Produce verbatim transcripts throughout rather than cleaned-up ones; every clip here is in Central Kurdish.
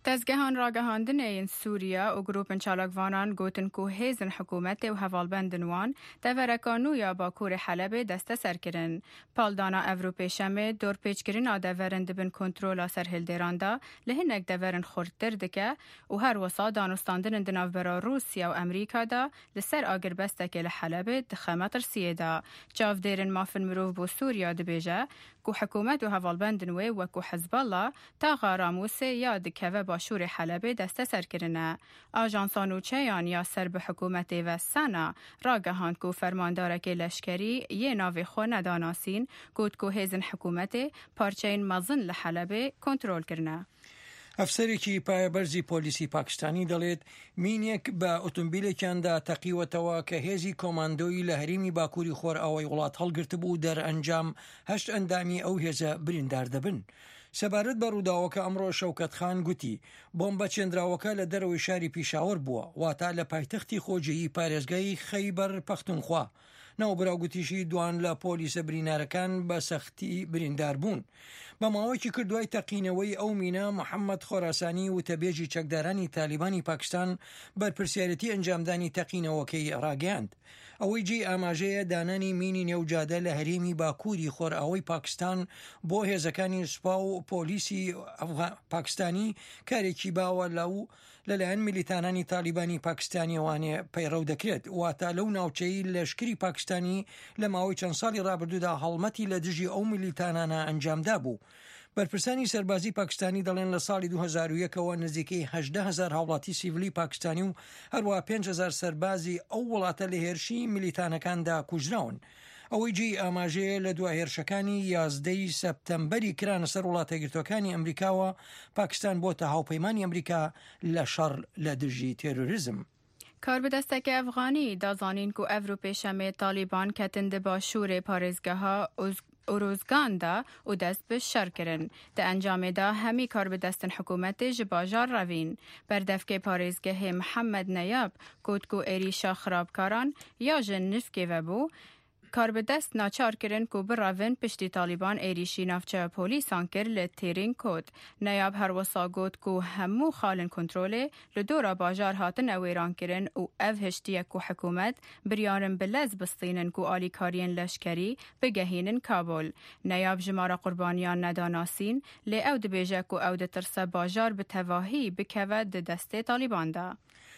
تزگهان راگهاندن این سوریا و گروپن چالاکوانان گوتن که هیزن حکومت و حوالبندن وان دورکانو یا باکور حلب دست سر کرن. پالدانا اوروپی شمه دور پیچ کرن آ دورن دبن کنترول سر هلدران دا لهنک دورن خوردتر دکه و هر وصا دانستاندن دناو برا روسیا و امریکا دا لسر آگر بستک لحلب دخمت رسیه دا. چاف دیرن مافن مروف بو سوریا دبیجه که حکومت و حوالبندن وی و که حزب الله تا غاراموسه یا دکوه باشور حلب دست سر کرنه. آژانسانوچه یان یا سرب حکومت و سنا راگهاند که فرماندارک لشکری یه ناوی خو نداناسین گوت که هیزن حکومت پارچین مزن لحلب کنترول کرنه. ئەفسەرێکی پایەبەرزی پۆلیسی پاکستانی دەڵێت مینێک بە ئۆتۆمبیلێکیاندا تەقیوەتەوە کە هێزی کۆماندۆی لە هەرێمی باکووری خۆرئاوای وڵات هەڵگرت بوو دەرئەنجام هەشت ئەندامی ئەو هێزە بریندار دەبن. سەبارەت بە ڕووداوەکە ئەمڕۆ شەوکەت خان گوتی بۆمبە چێندراوەکە لە دەرەوەی شاری پیشاوەر بووە واتە لە پایتەختی خۆجێیی پارێزگای خەیبەر پەختونخوا. ناوبراوگوتیشی دوان لە پۆلیسە برینارەکان بە سەختی بریندار بوون. بە ماوەیەکی کردوای تەقینەوەی ئەو مینە محەممەد خۆراسانی وتەبێژی چەکدارانی تالیبانی پاکستان بەرپرسیارەتی ئەنجامدانی تەقینەوەکەی ڕاگەیاند. ئەوەی جێ ئاماژەیە دانانی مینی نێوجادە لە هەرێمی باکووری خۆرئاوای پاکستان بۆ هێزەکانی سوپا و پۆلیسی پاکستانی کارێکی باوە لەو لەلایەن میلیتانانی تالیبانی پاکستانی ئەوانێ پەیڕەو دەکرێت واتە لەو ناوچەی لەشکری پاکستانی لە ماوەی چەند ساڵی ڕابردوودا هەڵمەتی لە دژی ئەو میلیتانانە ئەنجامدا بوو. بەرپرسانی سەربازی پاکستانی دەڵێن لە ساڵی دوو هەزار و یەکەوە نزیکەی هەژدە هەزار هاوڵاتی سیڤیلی پاکستانی و هەروە پێنج هەزار سەربازی ئەو وڵاتە لە هێرشی میلیتانەکاندا کوژراون. ئەوەی جێی ئاماژەیە لە دوای هێرشەکانی یازدەی سەپتەمبەری کرانە سەر وڵاتە یەکگرتووەکانی ئەمریکاوە پاکستان بۆتە هاوپەیمانی ئەمریکا لە شەڕ لە دژی تێرۆریزم. کاربدستک افغانی دازانین که اوروپی شمه طالبان کتند با شور پارێزگه ها اوروزگان دا و دست به شر کرن. ده انجام دا همی کاربدستن حکومت جباجار روین. بردفک پارێزگه محمد نیاب گوت که ایریشا خرابکاران یا جن نفکه و بو کاربدست ناچار کرن که براون پشتی طالبان ایریشی نافچه پولیسان کر لتیرین کود. نیاب هر وصا گوت که همو خالن کنتروله لدورا باجار هاتن اویران کرن و او هشتیه که حکومت بریارن بلز بستینن که آلی کارین لشکری بگهینن کابل. نیاب جمارا قربانیان نداناسین لی او دبیجه که او دترسه باجار بتواهی بکود دسته طالبان دا.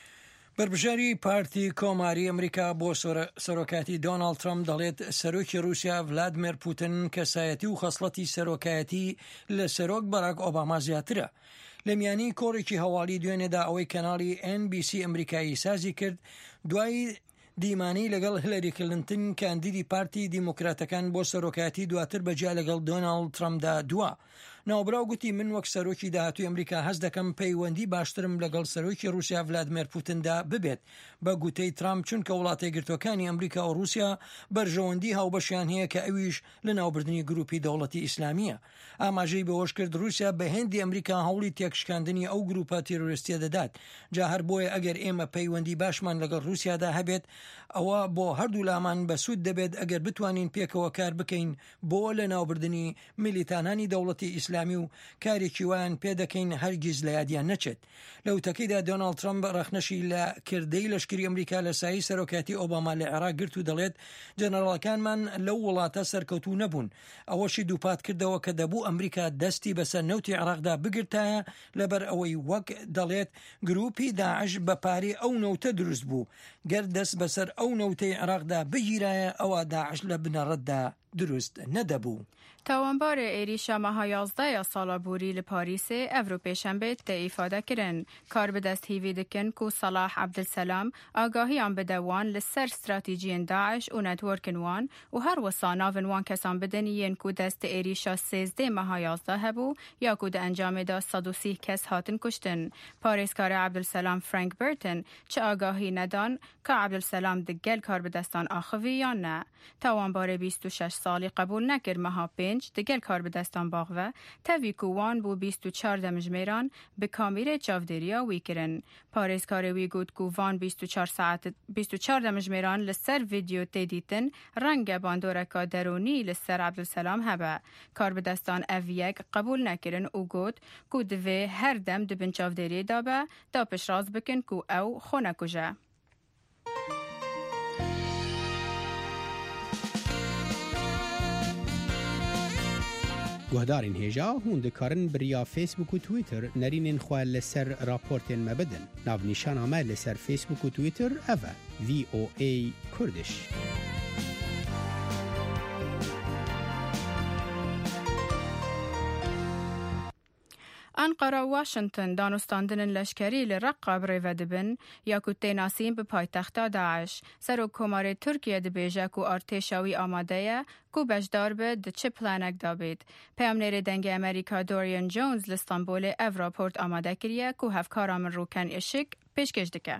بربژاری پارتی کۆماری ئەمریکا بۆ سەرۆکاتی دۆناڵد ترامپ دەڵێت سەرۆکی رووسیا ڤلادیمیر پوتین کەسایەتی و خەسڵەتی سەرۆکایەتی لە سەرۆک باراک ئۆباما زیاترە. لە میانی کۆڕێکی هەواڵی دوێنێدا ئەوەی کەناڵی ئێن بی سی ئەمریکایی سازی کرد دوای دیمانی لەگەڵ هیلاری کلینتن کاندیدی پارتی دیموکراتەکان بۆ سەرۆکایەتی دواتر بەجیا لەگەڵ دۆناڵد ترامپدا دووە. ناوبراو گوتی من وەک سەرۆکی داهاتووی ئەمریکا هەست دەکەم پەیوەندی باشترم لەگەڵ سەرۆکی رووسیا ڤلادیمیر پوتیندا ببێت بە گوتەی ترامپ چونکە وڵاتە یەکگرتووەکانی ئەمریکا و رووسیا بەرژەوەندی هاوبەشیان هەیە کە ئەویش لە ناوبردنی گروپی دەوڵەتی ئیسلامیە. ئاماژەی بەوەش کرد رووسیا بە هێندی ئەمریکا هەوڵی تێکشکاندنی ئەو گروپە تیرۆریستیە دەدات. جا هەر بۆیە ئەگەر ئێمە پەیوەندی باشمان لەگەڵ رووسیادا هەبێت ئەوە بۆ هەردوو لامان بەسوود دەبێت ئەگەر بتوانین پێکەوە کار بکەین بۆ لە ناوبردنی میلیتانانی دەوڵەتی ئیسلامی و کارێکی وایان پێ دەکەین هەرگیز لە یادیان نەچێت. لەو تەکەیدا دۆناڵد ترامپ ڕەخنەشی لە کردەی لەشکری ئەمریکا لە سایی سەرۆکاتی ئۆباما لە عێراق گرت و دەڵێت جەنەڕاڵەکانمان لەو وڵاتە سەرکەوتوو نەبوون. ئەوەشی دووپات کردەوە کە دەبوو ئەمریکا دەستی بەسەر نەوتی عێراقدا بگرتایە لەبەر ئەوەی وەک دەڵێت گروپی داعش بەپارێ ئەو نەوتە دروست بوو. گەر دەست بەسەر ئەو نەوتەی عێراقدا بگیرایە ئەوە داعش لە بنەڕەتدا دروست نەدەبوو. تاوانبار ایریشا ماها یازده یا سالا بوری لپاریس اوروپی شنبه ته ایفاده کرن. کار به دست هیوی دکن که صلاح عبدالسلام آگاهی آن بدوان لسر استراتیجی داعش و نتورکن وان و هر وصانا ونوان کسان بدن ین که دست ایریشا سیزده ماها یازده هبو یا که ده انجام دا صد و سی کس هاتن کشتن. پاریسکار عبدالسلام فرانک برتن چه آگاهی ندان که عبدالسلام دگل کار به دستان آخوی یا نه. تاوانبار بیست و شش سالی قبول نکر ماها پین پنج دگل کار به دستان باغوه تاوی کوان بو بیست و چار دمجمیران به کامیره چاودریا وی کرن. پارێزکارê wî got ku van بیست و چار ساعت بیست و چار demijmêran li ser vîdeo tê dîtin renge bandoreka deronî li ser Ebdulselam hebe. Karbidestan ev yek qebûl nekirin û got ku divê her dem dibin çavderiyê de be da piştrast bikin ku ew xwe nekuje. گهدارین هیجا هون دکارن بریا فیسبوک و تویتر نرینین خواه لسر راپورتین مبدن. ناو نیشان آمه لسر فیسبوک و تویتر اوه وی او ای کردش. انقره و واشنطن دانستاندن لشکری لرقه بریوه دبن یا که تیناسین به پایتخت داعش. سر کمار ترکیه دبیجه که ارتشاوی آماده که بجدار به ده چه پلانک دابید. پیامنیر دنگ امریکا دوریان جونز لستانبول او راپورت آماده کریه که هفکارامن روکن اشک پیشکش دکه.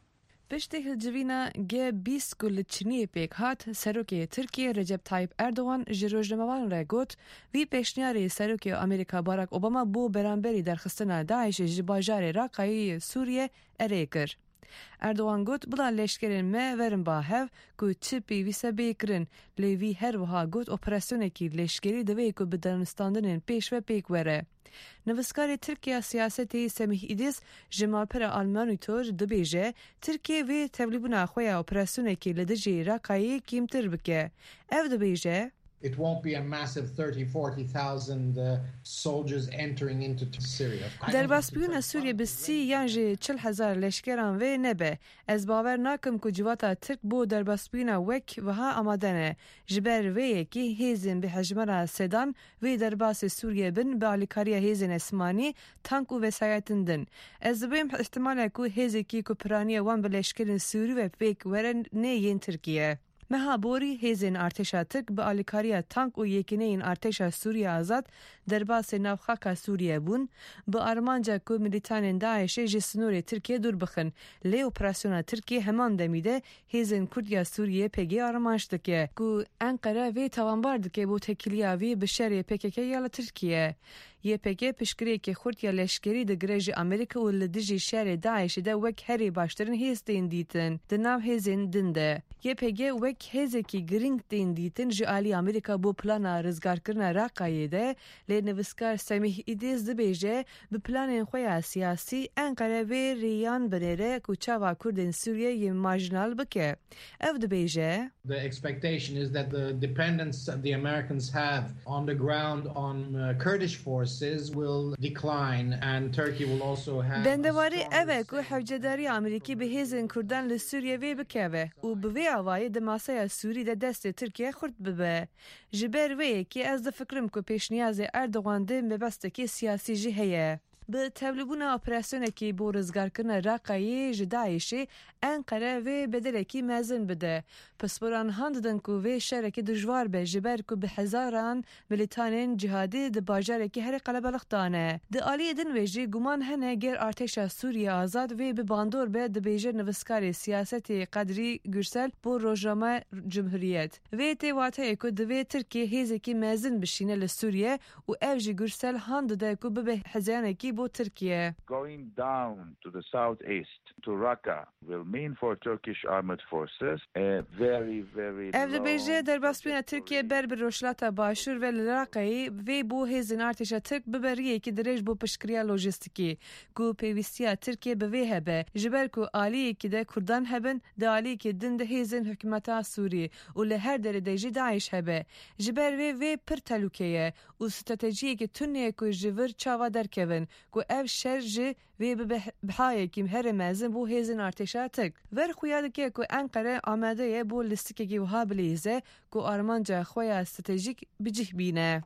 پشتی هلجوینا گه بیست گل چنی پیک هات سروکی ترکیه رجب تایپ اردوغان جروجنموان را گوت وی پیشنیاری سروکی امریکا باراک اوباما بو برانبری درخستنا داعش جباجار راقایی سوریه اره کر. اردوغان گوت بلا لشکرین ما ورن با هف که چی پیویسه بیکرن لیوی هر وها گوت اپراسیونه کی لشکری دوی که بدانستاندنین پیش و پیک وره. نوسکار ترکیه سیاستی سمیح ایدیس جمال پر آلمانی تور دبیجه ترکیه وی تبلیبونا خویا اپراسیونه کی لدجی راقایی کیمتر بکه. او دبیجه It won't be a massive thirty forty thousand uh, soldiers entering into Syria. در باسپیون سوریه بسی یانجی چل هزار لشکران و نبه. از باور ناکم که جواتا ترک بو در باسپیون وک و ها آمادنه. جبر وی که هیزن به حجمه سدان و در باس سوریه بن به علیکاری هیزن اسمانی تانک و وسایتن دن. از بیم احتمال که هیزی که کپرانی وان به لشکرین سوری و پیک ورن نیین ترکیه. مها بوری هیزن ارتشا ترک به آلیکاریا تانک و یکینه این ارتشا سوریه آزاد در باس نوخاکا سوریه بون به آرمانجا که ملیتان داعش جسنور ترکیه دور بخن لی اپراسیون ترکیه همان دمیده هیزن کردیا سوریه پیگی آرمانش دکه که انقره وی توانبار دکه بو تکیلیا وی بشری پیککی یالا ترکیه یه پیگی پشکری که خورتیا لشکری ده گریج امریکا و لدجی شهر داعش ده وک هری باشترین هیز دین دیتن ده ناو هیزن دنده یه پیگی وک هیزه کی گرینگ دین دیتن جالی امریکا بو پلانا رزگار کرنا راقایه ده لی نوسکار سمیح ایدیز دبیجه به پلان خویا سیاسی انقره وی ریان بنره که چاوا کردن سوریه یه مارجنال بکه. او دبیجه The expectation is that the dependence that the Americans have on the ground on uh, Kurdish forces will decline and Turkey will also have بندواری اوه که حوجداری امریکی به هیزن کردن لسوریه وی بکه و به وی آوای دماسه سوری ده دست ترکیه خورد ببه. جبر وی که از ده فکرم که پیش نیاز اردوغان ده مبسته سیاسی جهیه. به تبلیغون اپراسیون کی بو رزگار کردن راقایی جدایشی انقره و بدلکی مزن بده. پس بران هندن کو و شرکی دجوار به جبر کو به هزاران ملیتانین جهادی د باجر کی هر قلب لختانه. د عالی دن وجی گمان هنه گر ارتش سوریه آزاد و به باندور به د بیجر نوسکاری سیاستی قدری گرسل بو روجنامه جمهوریت. و تی واته کو د و ترکیه هیزه کی مزن بشینه ل سوریه و اوج گرسل هند د کو به حزانه کی Turkey. Going down to the southeast to Raqqa will mean for Turkish armed forces a very very Ev beje der basbina Türkiye ber bir roşlata başur ve Raqqa ve bu hezin artişa Türk biberiye ki derej bu pişkriya lojistiki ku pevistiya Türkiye be ve hebe jiber ku ali ki de Kurdan hebben de ali ki din de hezin hükümeta Suriye u le her derede ji Daesh hebe jiber ve ve pir talukeye u stratejiye ki tunne ku jivir çava derkevin ku ev şerji ve be bhaye kim her mezin bu hezin artişa Türk ver xuyad ki ku Ankara amade bu listike ki ha bilize ku armanca xoya stratejik bijih bine.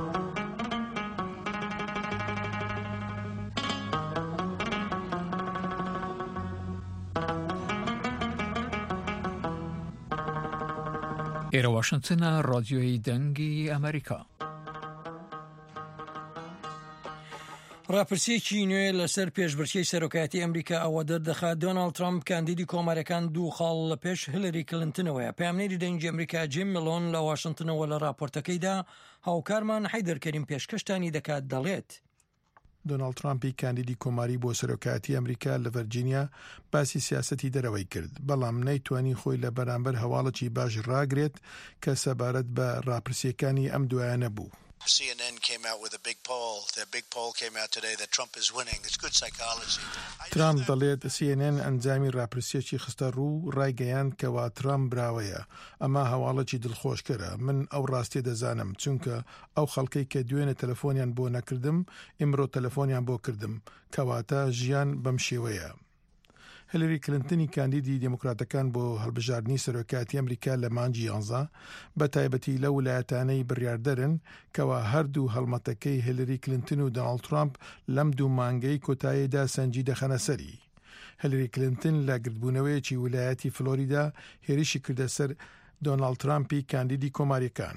ایرا واشنطن رادیوی دنگی امریکا راپرسیەکی نوێ لەسەر پێشبڕکێی سەرۆکایەتی ئەمریکا ئەوە دەردەخات دۆناڵد ترامپ کاندیدی کۆماریەکان دوو خاڵ لە پێش هیلاری کلنتنەوەیە. پامنێری دەنگی ئەمریکا جیم ملۆن لە واشنگتنەوە لە راپۆرتەکەیدا هاوکارمان حەیدەرکەریم پێشکەشتانی دەکات دەڵێت دۆناڵد ترامپی کاندیدی کۆماری بۆ سەرۆکایەتی ئەمریکا لە ڤەرجینیا باسی سیاسەتی دەرەوەی کرد، بەڵام نەیتوانی خۆی لە بەرامبەر هەواڵەکی باش ڕاگرێت کە سەبارەت بە راپرسیەکانی ئەم دوایانە بوو. C N N came out with a big poll. Their big poll came out today that Trump is winning. It's good psychology. ترامپ دەڵێت C N N ئەنجامی راپرسیەکی خستە ڕوو ڕایگەیاند کەوا ترامپ براوەیە. ئەمە هەواڵەکی دڵخۆشکەرە. من ئەو ڕاستی دەزانم چونکە ئەو خەڵکەی کە دوێنێ تەلەفۆنیان بۆ نەکردم ئیمڕۆ تەلەفۆنیان بۆ کردم، کەواتە ژیان بەم شێوەیە. هیلاری کلنتنی کاندیدی دموکراتەکان بۆ هەڵبژاردننی سەرۆکایەتی ئەمریکا لە مانجی یانزە بە تایبەتی لە ویلایەتانەی بڕیاردەرن کەوا هەردوو هەڵمەتەکەی هیلاری کلنتن و دۆناڵد ترامپ لەم دوو مانگەی کۆتاییدا سەنجی دەخەنە سەری. هیلاری کلنتن لە گردبوونەوەیەکی ویلایەتی فلۆریدا هێرشی کردە سەر دۆناڵد ترامپی کاندیدی کۆماریەکان.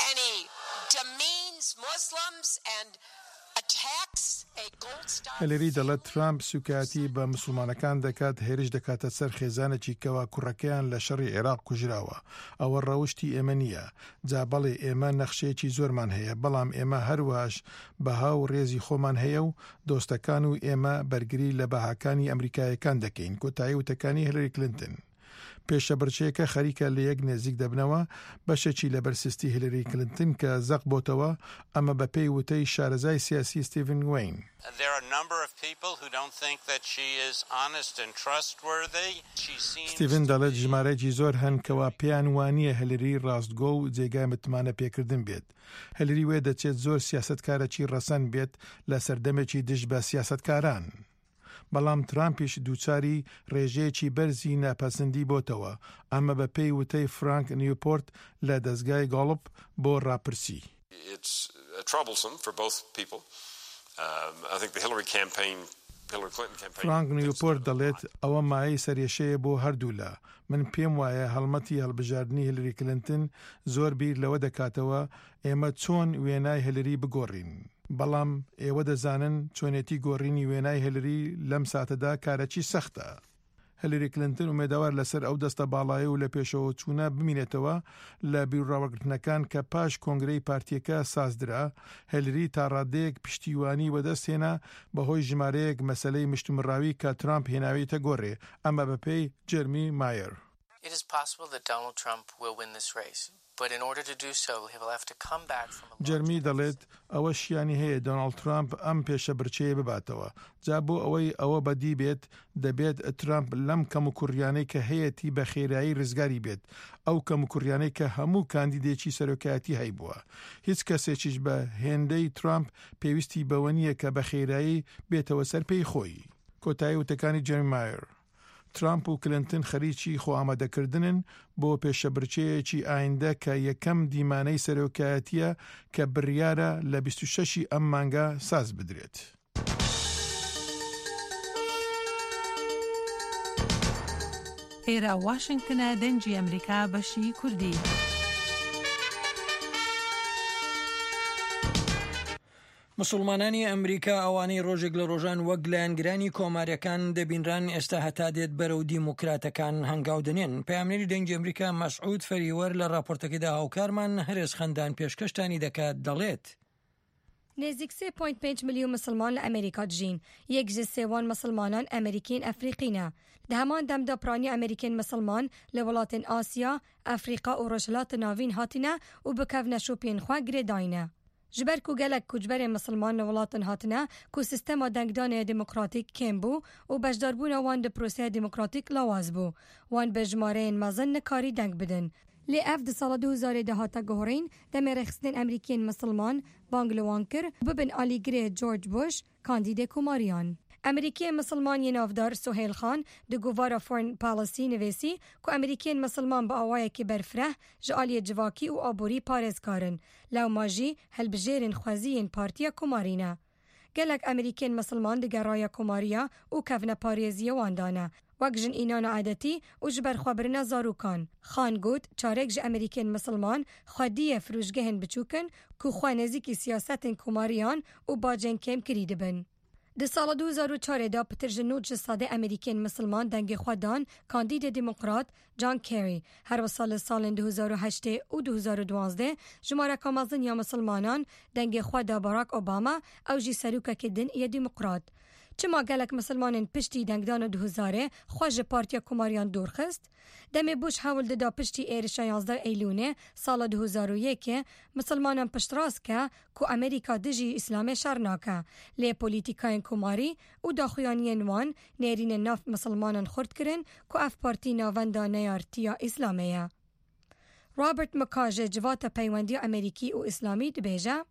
هیلاری دەڵێت ترامپ سوکاتی بە مسلمانەکان دەکات، هێرش دەکاتە سەر خێزانێکی کەوا کوڕەکەیان لە شەڕی عێراق کوژراوە. ئەوە ڕەوشی ئێمە نییە. جا بەڵێ ئێمە نەخشەیەکی زۆرمان هەیە، بەڵام ئێمە هەروەش بەها و ڕێزی خۆمان هەیە و دۆستەکان و ئێمە بەرگری لە بەهاکانی ئەمریکایەکان دەکەین. کۆتایی وتەکانی هیلاری کلنتن پێشە بڕچەیەکە خەریکە لە یەک نێزیک دەبنەوە بەشێکی لە بەرسستی هیلاری کلنتن کە زەق بۆتەوە، ئەمە بە پێی وتەی شارەزای سیاسی ستیڤن وین. ستیڤن دەڵێت ژمارەیەکی زۆر هەن کەوا پێیان وانییە هیلاری ڕاستگۆ و جێگای متمانە پێکردن بێت. هیلاری وێ دەچێت زۆر سیاسەتکارێکی ڕەسەن بێت لە سەردەمێکی دژ بە سیاسەتکاران. بەڵام ترامپیش دووچاری ڕێژەیەکی بەرزی ناپەسەندی بۆتەوە، ئەمە بە پێی وتەی فرانک نیوپۆرت لە دەستگای گاڵپ بۆ ڕاپرسی. فرانک نیوپۆرت دەڵێت ئەوە مایەی سەرێشەیە بۆ هەردوو لە من پێم وایە هەڵمەتی هەڵبژاردننی هیلاری کلنتن زۆر بیر لەوە دەکاتەوە ئێمە چۆن وێنای هیلاری بگۆڕین. بەڵام ئێوە دەزانن چۆنێتی گۆڕینی وێنای هیلاری لەم ساتەدا کارەکی سەختە. هیلاری کلنتن ئومێدەوار لەسەر ئەو دەستە باڵایە و لە پێشەوە چوونە بمینێتەوە لە بیرڕاوەگرتنەکان کە پاش کۆنگرەی پارتیەکە سازدرا. هیلاری تا ڕادەیەک پشتیوانی وەدەستێنە بەهۆی ژمارەیەک مەسەلەی مشتومڕاوی کە ترامپ هێناویتە گۆڕێ، ئەمە بەپێی جێرمی مایر. It is possible that Donald Trump will win this race, but in order to do so, he will have to come back from a جەرمی دەڵێت ئەوە شیانی هەیە دۆناڵد ترامپ ئەم پێشە برچەیە بباتەوە. جا بۆ ئەوەی ئەوە بەدی بێت دەبێت ترامپ لەم کەم و کوڕیانەی کە هەیەی بە خێرایی ڕزگاری بێت، ئەو کەم و کوڕیانەی کە هەموو کاندیدێکی سەرۆکایەتی هەیبووە. هیچ کەسێکیش بە هێندەی ترامپ پێویستی بەوە نییە کە بە خێرایی بێتەوە سەر پێی خۆی. کۆتایی وتەکانی جێرمی مایر. ترامپ و کلنتن خەریکی خۆ ئامادەکردنن بۆ پێشەبرچەیەکی ئایندە کە یەکەم دیمانەی سەرۆکایەتیە کە بڕیارە لە بیست و شەشی ئەم مانگە ساز بدرێت. ئێرە واشنگتنە دەنگی ئەمریکا بەشی کوردی. مسلمانانی ئەمریکا ئەوانەی ڕۆژێک لە ڕۆژان وەک لایەنگرانی کۆماریەکان دەبینران ئێستا هەتا دێت بەرەو دیموکراتەکان هەنگاو دەنێن. پەیامنەری دەنگی ئەمریکا مەسعود فەریوەر لە راپۆرتەکەیدا هاوکارمان هەرێز خەندان پێشکەشتانی دەکات دەڵێت نزدیک سێ پۆینت پێنج ملیۆن مسلمان لە ئەمریکا دژین، یەک ji سێوان مسلمانان ئەمریکین ئەفریقینە. لە هەمان دەمدا پرانی ئەمریکین مسلمان لە وڵاتên ئاسیا، ئەفریقا و ڕۆژهەڵاتە ناوین هاتینە و بکەڤنە شوپێن خوا گرێداینە. ji ber ku gelek koçberên Misilman li welatin hatine ku sistema dengdanê demokratîk kêm bû û beşdarbûna wan di proseya demokratîk lawaz bû. Wan bi jimareyên mezin nikarî deng bidin. Lê ev di sala du hezarê de hate guhorîn demê rexistinên Emerîkiyên Misilman bang li wan kir bibin alîgirê George Bush kandîdê komariyan. Emerîkiyên Misilman yê navdar Suheyl Khan di guvara Foreign Policy nivêsî ku Emerîkiyên Misilman bi awayekî berfireh ji aliyê civakî û aborî parêzkarin. Lewma jî helbijêrên xweziyên partiya komarî ne. Gelek Emerîkiyên Misilman di geraya komariya û kevne parêziya wan dane. Wek jin înana edetî û ji ber xwebirina zarûkan. Xan got çarek ji Emerîkên Misilman xwediye firûjgehên biçûkin ku xwe nêzîkî siyasetên komariyan û bacên kêm kirî dibin. د سال دو هزار و چهار دا پتر جنوج ساده امریکین مسلمان دنگ خودان کاندید دموکرات جان کری هر سال سال دو هزار و هشت و دو هزار و دوازده جماره کامازن یا مسلمانان دنگ خود باراک اوباما او جی سروکه که دن یا دموکرات. چما گلک مسلمانین پشتی دنگدان دو هزاره خواج پارتیا کماریان دورخست دم بوش حول دا پشتی ایرش یازده ایلونه سال دو هزار و یک مسلمانان پشت راست که کو امریکا دجی اسلام شرناکه لی پولیتیکاین کماری و داخویانین وان نیرین ناف مسلمانان خورد کرن کو اف پارتی ناوندا نیارتیا اسلامیه. رابرت مکاجه جوات پیوندی امریکی و اسلامی دبیجه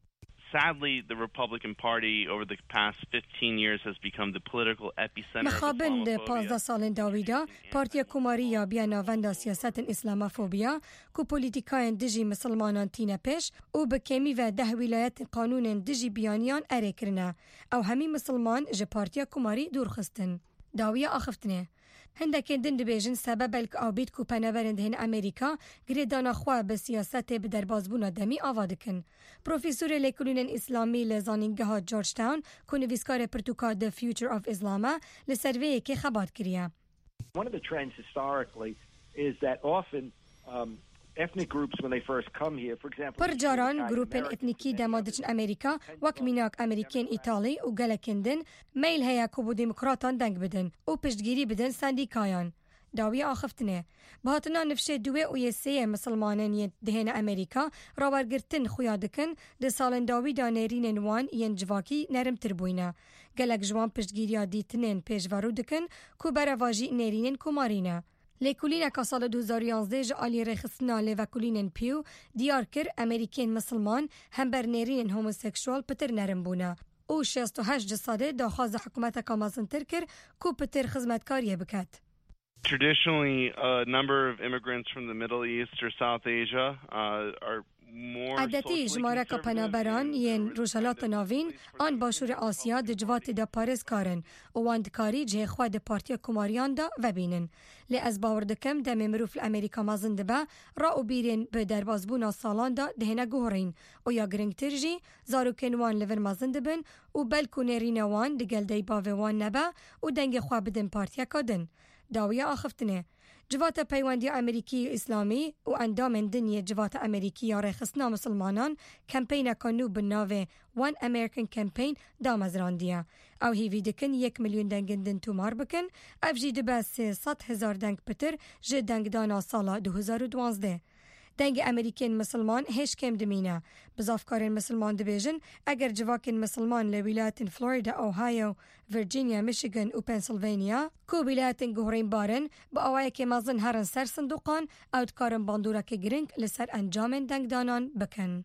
Sadly, the Republican Party over the past fifteen years has become the political epicenter of مخابن پانزده سال داویدا پارتی کماری یا بیانا وندا سیاست اسلامافوبیا کو پولیتیکاین دجی مسلمانان تینه پیش او بکمی و ده ولایت قانون دجی بیانیان اره کرنه او همی مسلمان جه پارتی کماری دور خستن. داویه آخفتنه هندک دن دبیجن سبب الک آبید کو پناورند هن امریکا گریدانا خواه به سیاست به دربازبونا دمی آوادکن. پروفیسور لیکولین اسلامی لزانینگاه جورج تاون کو نویسکار پرتوکا The Future of Islam لسرویه که خبات کریه. One of the trends historically is that often um, ethnic groups when they first come here, for example, پر جاران گروپن اتنیکی دمادچن امریکا وک میناک امریکین ایتالی و گلکندن میل هیا کوبو دموکراتان دنگ بدن و پشتگیری بدن سندیکایان. داوی آخفتنه بهاتنا نفشه دوه و یسیه مسلمانان دهن امریکا راورگرتن خویادکن ده سالن داوی دانرین وان ین جواکی نرم تربوینه گلک جوان پشتگیری دیتنن پیشوارو دکن کو برواجی نرینن کمارینه. لیکولین که سال دو هزار و یازده جالی رخصتناله و کولین پیو دیار کر امریکین مسلمان هم بر نرین هوموسکشوال پتر نرم بونه. او شصت و هشت جساده داخواز حکومت کامازن ترکر کو پتر خدمتکاریه بکد. Traditionally, a number of immigrants from the Middle East or South Asia uh, are عادتی جماره که پنابران ین روشالات ناوین آن باشور آسیا د جوات دا پاریس کارن و واندکاری جه خواه دا پارتیا کماریان دا و بینن. لی از باوردکم دم مروف الامریکا مازنده با را و بیرین به دربازبونا سالان دا دهنه گوهرین و یا گرنگ ترجی زارو کنوان لور مازنده بن و بلکو نرین وان دگل دی باوه وان نبا و دنگ خواه بدن پارتیا کادن. داویه آخفتنه جوات پیوندی امریکی اسلامی و اندام دنیا جوات امریکی یا رخصنا مسلمانان کمپین کانو بناوه وان امریکن کمپین دامزراندیه او هیوی دکن یک میلیون دنگندن تومار بکن او جید بس صد هزار دنگ پتر جد دنگ دانا سالا دو هزار و دوازده. دنگ امریکین مسلمان هیچ کم دمینه. بزافکارین مسلمان دبیجن اگر جواکین مسلمان لولایت فلوریدا، اوهایو، ویرجینیا، میشیگن و پنسیلوانیا کو ولایت گهرین بارن با اوای که مازن هرن سر صندوقان او دکارن باندورا که گرنگ لسر انجام دنگ دانان بکن.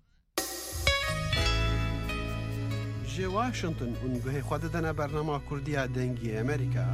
جي واشنطن ونگوه خود دنا برنامه کردی دنگی امریکا.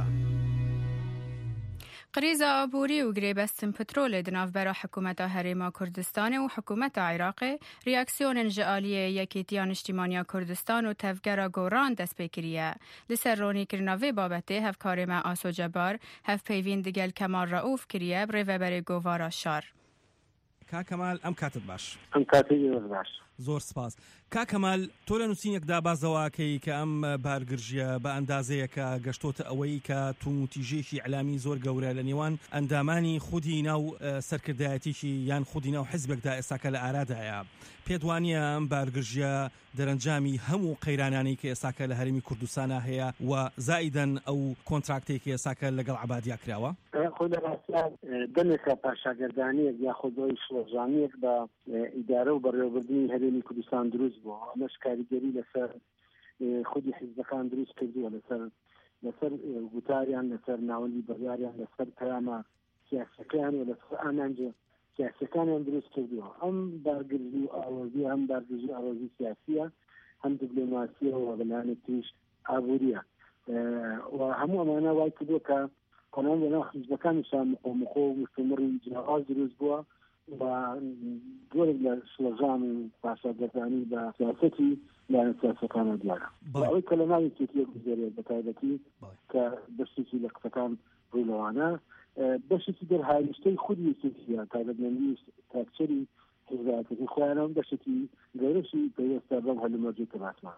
قریزا آبوری و گریبستن پترول دناف برا حکومت هریما کردستان و حکومت عراق ریاکسیون جعالیه یکیتیان اجتماعی کردستان و تفگرا گوران دست بکریه. لسر رونی کرناوی بابته هف کارما آسو جبار هف پیوین دگل کمال رعوف کریه بره و بره گوارا شار. کا کمال ام کاتب باش. ام کاتب باش. زۆر سپاس. کا کەمال تۆ لە نووسینێکدا بازەواکەی کە ئەم بارگرژیە بە ئەندازەیەکە گەشتۆتە ئەوەی کە تومتیژێکی علامی زۆر گەورە لە نێوان ئەندامانی خودی ناو سەرکردایەتیشی یان خودی ناو حیزبێکدا ئێساکە لە ئارادایە. پێت وانیە ئەم بارگرژیە دەرەنجامی هەموو قەیرانانەی کە ئێساکە لە هەرێمی کوردستانە هەیە و زائیدەن ئەو کۆنتراکتێکی کە ئێساکە لەگەڵ عەبادیا کراوە؟ خۆ لە ڕاستیان دەمێکە پاشاگەردانیەک یا خۆدۆی شڵەژانیەک بە ئیدارە و بەڕێوەبردنی هەرێمی کوردستان دروست بووە. ئەمەش کاریگەری لەسەر خودی حیزبەکان دروست کردووە لەسەر لەسەر گوتاریان لەسەر ناوەندی بەڕیاریان لەسەر پەیامە سیاسەکەیان و لەسەر ئامانجە سیاسەکانیان دروست کردووە. ئەم بارگرژی و ئاوازی هەم بارگرژی ئاوازی سیاسیە هەم دیپلۆماسیە و بەلایەنێک تریش ئابووریە و هەموو ئەمانە وای کردووە کە کۆنان لەناو حیزبەکانیشان مخۆمخۆ و مستمری جیاواز دروست بووە و گۆرێک لە شڵەژان و پاشاگەردانی بە سیاسەتی لایەنە سیاسەکانە دیارە. ئەوەی کە لە ناوی کێتیە گوزارێت بەتایبەتی کە بەشتێکی لە قسەکان ڕوولەوانە بەشێکی دەرهاویشتەی خودی یەکێتیە تایبەتمەندی تاکچەری حیزبەکانی خۆیانەوە بەشێکی گەورەشی پێویستە بەم هەلومەرجەی کە باسمان کرد.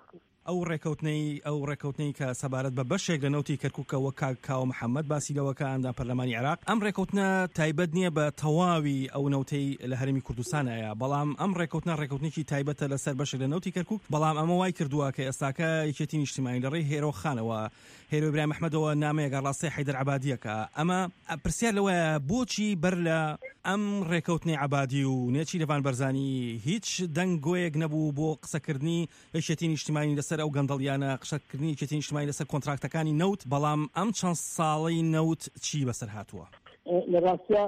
ئەو ڕێکەوتنەی ئەو ڕێکەوتنەی کە سەبارەت بە بەشێک لە نەوتی کەرکووکەوە کاکاو محەممەد باسی لەوەکە ئەندام پەرلەمانی عێراق ئەم ڕێکەوتنە تایبەت نییە بە تەواوی ئەو نەوتەی لە هەرێمی کوردستانەیە بەڵام ئەم ڕێکەوتنە ڕێکەوتنێکی تایبەتە لەسەر بەشێک لە نەوتی کەرکووک بەڵام ئەمە وای کردووە کە ئێستاکە یەکێتی نیشتیمانی لەڕێی هێرۆخانەوە هێرۆ ئیبراهیم محمەدەوە نامەیەک ڕاستی حەیدەر عەبادیەکە ئەمە پرسیار لەوەیە بۆچی بەر لە ئەم ڕێکەوتنەی عەبادی و نێچی لەوان بەرزانی هیچ دەنگۆیەک نەبوو بۆ قسەکردنی یەکێتی نیشتیمانی لەسەر ئەو گەندەڵیانە قسەکردنی یەکێتی نیشتیمانی لەسەر کۆنتراکتەکانی نەوت بەڵام ئەم چەند ساڵەی نەوت چی بەسەر هاتووە لە ڕاستیە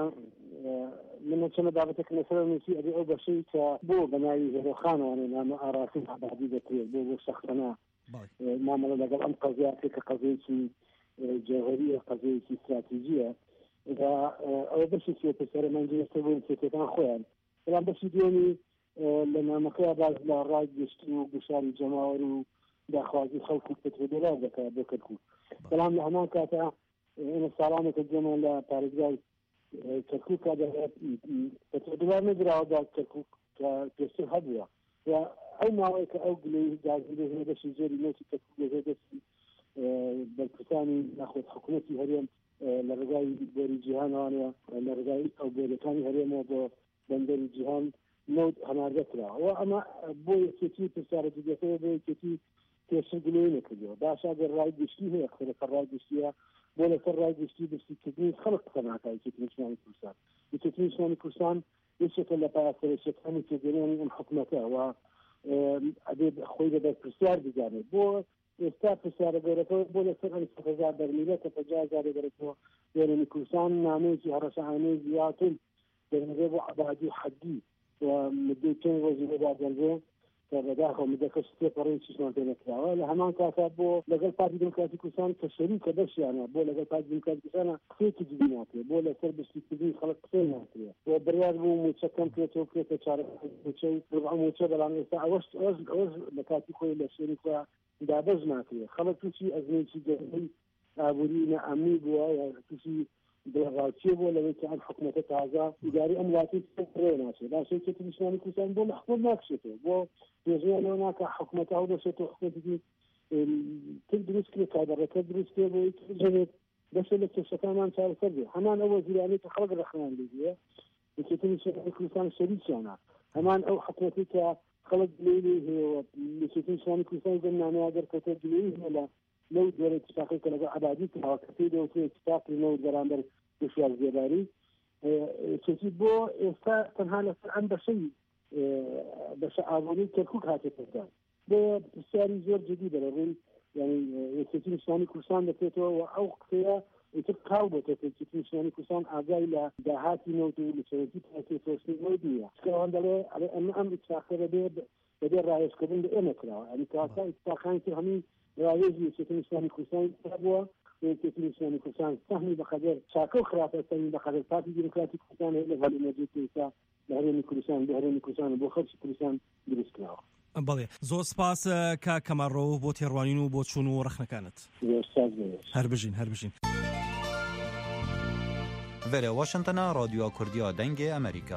من چەند بابەتێک لەسەر نووسی ئەبێ ئەو بەشەی کە بۆ بەناوی هێرۆخانەوەی نامە ئاراسی عەبادی دەکرێت بۆ بۆ شەخصەنە مامەڵە لەگەڵ ئەم قەزیاتێک کە قەزەیەکی جێوەریە قەزەیەکی استراتیژیە ئەوە بەشێکی پسەرمەنجێتە بۆ سێتەکان خۆیان بەڵام بەشی دوێنی لە نامەکەی باز لە ڕای گەشتی و گوشاری جەماوەر و داخوازی خەڵک و پێترۆدۆلار دەکات بۆ کەرکووک بەڵام لە هەمان کاتە ئێمە ساڵانێکە جێمان لە پارێزگای کەرکووکە دەڵێت پێترۆدۆلار نەدراوە دا کەرکووک کە پێشتر هەبووە و ئەو ماوەیە کە ئەو گلەی داگیرێ بەشی زۆری نەوتی کەرکووک لەژێ دەستی بەرپرسانی ناخۆت حکوومەتی هەرێم لە ڕێگای بۆری جیهانوانە لە ڕێگای ئەو بۆرەکانی هەرێمەوە بۆ بەندەری جیهان نەوت هەناردە کراوە و ئەمە بۆ یەکێتی پرسیارەتی دەکەوێت بۆ یەکێتی پێشتر گلەی نەکردەوە باش ئەگەر ڕای گشتی هەیە خەرەکە ڕای گشتیە بۆ لەسەر ڕای گشتی برسیکردنی خەڵک قسە ناکات یەکێتی نیشتیمانی کوردستان یەکێتی نیشتیمانی کوردستان یەکێکە لە پایاسەرچیەکانی پێگەیاندنی ئەم حکوومەتە و ئەبێ خۆی بەدەست پرسیار بگانێت بۆ ئێستا پرسیارە گەورەکە بۆ لەسەر ئەم سەد هەزار بەرمیلە کە پەنجا هەزارێ دەرەچەوە هێرێمی کوردستان نامەیەکی هەڕەشەخانەی زیاتر دەرنەبێ بۆ عەبادی حەدی و مدەی چەند ڕۆژی لێدا دەربێ کە بەداخەوە مدەکە سێپەڕەی چیشمان پێ نەکراوە لە هەمان کاتا بۆ لەگەڵ پارتی دموکراتی کوردستان کە شەریکە بەشیانە بۆ لەگەڵ پارتی دموکراتی کوردستانە قسەیەکی جدی ناکرێت بۆ لەسەر برسیکردنی خەڵک قسەی ناکرێت و بڕیار بوو موچەکەم پێێتەوە بکرێتە چارە موچە و ڕبع موچە بەڵام ئێستا ئەوەش ئەوەش ئەوەش لە کاتی خۆی لە شوێنی خۆیان دابەز ناکرێت خەڵک تووشی ئەزمەیەکی گەورەی ئابووری نەئەمنی بووە یا تووشی دڵڕاوچیە بووە لەوەی کە ئەم حکوومەتە تازە ئیداری ئەم وڵاتی پڕێ ناچێت باشەی یەکێتی نیشتیمانی کوردستان بۆ مەحکوم ناکشێتەوە بۆ پێشنیانەوە ناکە حکوومەتە هەڵ دەشێتەوە حکوومەتێکی تر دروست کرێت کابڕەکە دروست کرێت بۆ جەنێت دەشێت لە کێشەکانمان چارەسەر بێت هەمان ئەو وەزیرانەی کە خەڵک ڕەخنان لێدیە یەکێتی نیشتیمانی کوردستان شەریکیانە هەمان ئەو حکوومەتی کە خەڵک دلێ هەیەوە یەکێتی نیشتیمانی کوردستان گەمنامەیە دەرکەوتە دلێ هەیە لە لەو دوێرە اتفاقی کە لەگەڵ عەبادی کراوە کە پێی دەوترێت اتفاقی نەوت بەرامبەر دشوار زێداری چێتی بۆ ئێستا تەنها لەسەر ئەم بەشەی بەشە ئابووری کەرکووک هاتێتەکە بۆ پرسیاری زۆر جدی بەرەڕووی یعنی یەکێتی نیشتیمانی کوردستان دەکرێتەوە و ئەو قسەیە ئیتر کاو بۆتە یەکێتی نیشتیمانی کوردستان ئاگای لە داهاتی نەوت و لەچەوەتی پێکێتۆشتی نەوت نییە چکەوان دەڵێ ئەمە ئەم اتفاقە دەبێت بەبێ ڕایشکردن بە ئێمە کراوە ئەنی کاسا اتفاقانی تر هەمووی ڕایێژی یەکێتی نیشتیمانی کوردستان بووە یەکێتی نیشتیمانی کوردستان سەهمی بەقەدەر چاکە و خراپە سەهمی بەقەدەر پارتی دموکراتی کوردستان هەیە لە ڤەلی مەجلیسی ئێستا لە هەرێمی کوردستان بۆ هەرێمی کوردستان بۆ خەڵکی کوردستان دروست کراوە بەڵێ زۆر سپاس کا کەمەڕۆ بۆ تێڕوانین و بۆ چوون و ڕەخنەکانت هەر بژین هەر بژین Vere Washingtona Radyoya Kurdiya Dengê Amerîka.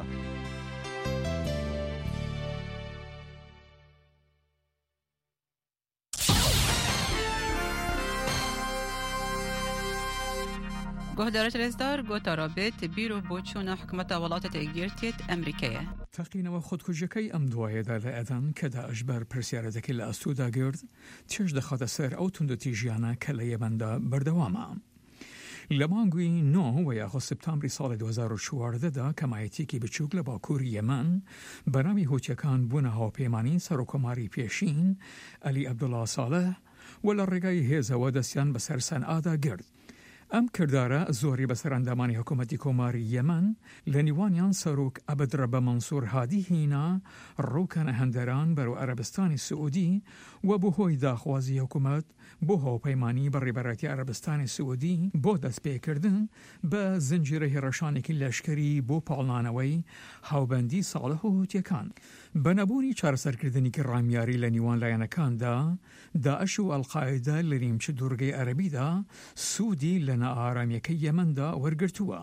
گهدارت رزدار گوتا رابط بیرو بۆچوونە حکومەتە وڵاتە تێگیرتێت ئەمریکایە. تەقینەوە خۆدکوژەکەی ئەم دوایەدا لە ئەدەن کە داعش بەر پرسیارەتەکەی لە ئەستوودا گرت تێش دەخاتە سەر ئەو توندەتیژیانە کە لە یەمەندا بەردەوامە. لە مانگوی نۆ و یاخۆ سپتامبری ساڵی دو هەزار و چواردەدا کەمایەتێکی بچووک لە باکووری یەمەن بەنامی هوتیەکان بوونە هاوپەیمانی سەرۆکۆماری پێشین ئەلی عەبدوڵڵا ساڵح و لە ڕێگای هێزەوە دەستیان بەسەر سەنعادا گرت. ئەم کردارە زۆری بەسەر ئەندامانی حکوومەتی کۆماری یەمەن لە نیوانیان سەرۆک عەبدڕەبە مەنسوور هادی هینا ڕووکەنە هەندەران بەرەو عەرەبستانی سعودی و بۆ هۆی داخوازی حکوومەت بۆ هاوپەیمانی بەڕێبەرەتی عەرەبستانی سعودی بۆ دەستپێکردن بە زنجیرە هێرەشانێکی لەشکری بۆ پاڵنانەوەی هاوبەندی ساڵح و هوتیەکان. بەنەبوونی چارەسەرکردنی ڕامیاری لە نیوان لایەنەکاندا داعش و ئەڵقاعیدە لە نیمچە دوورگەی عەرەبیدا سوودی لە نائارامیەکەی یەمەندا وەرگرتووە.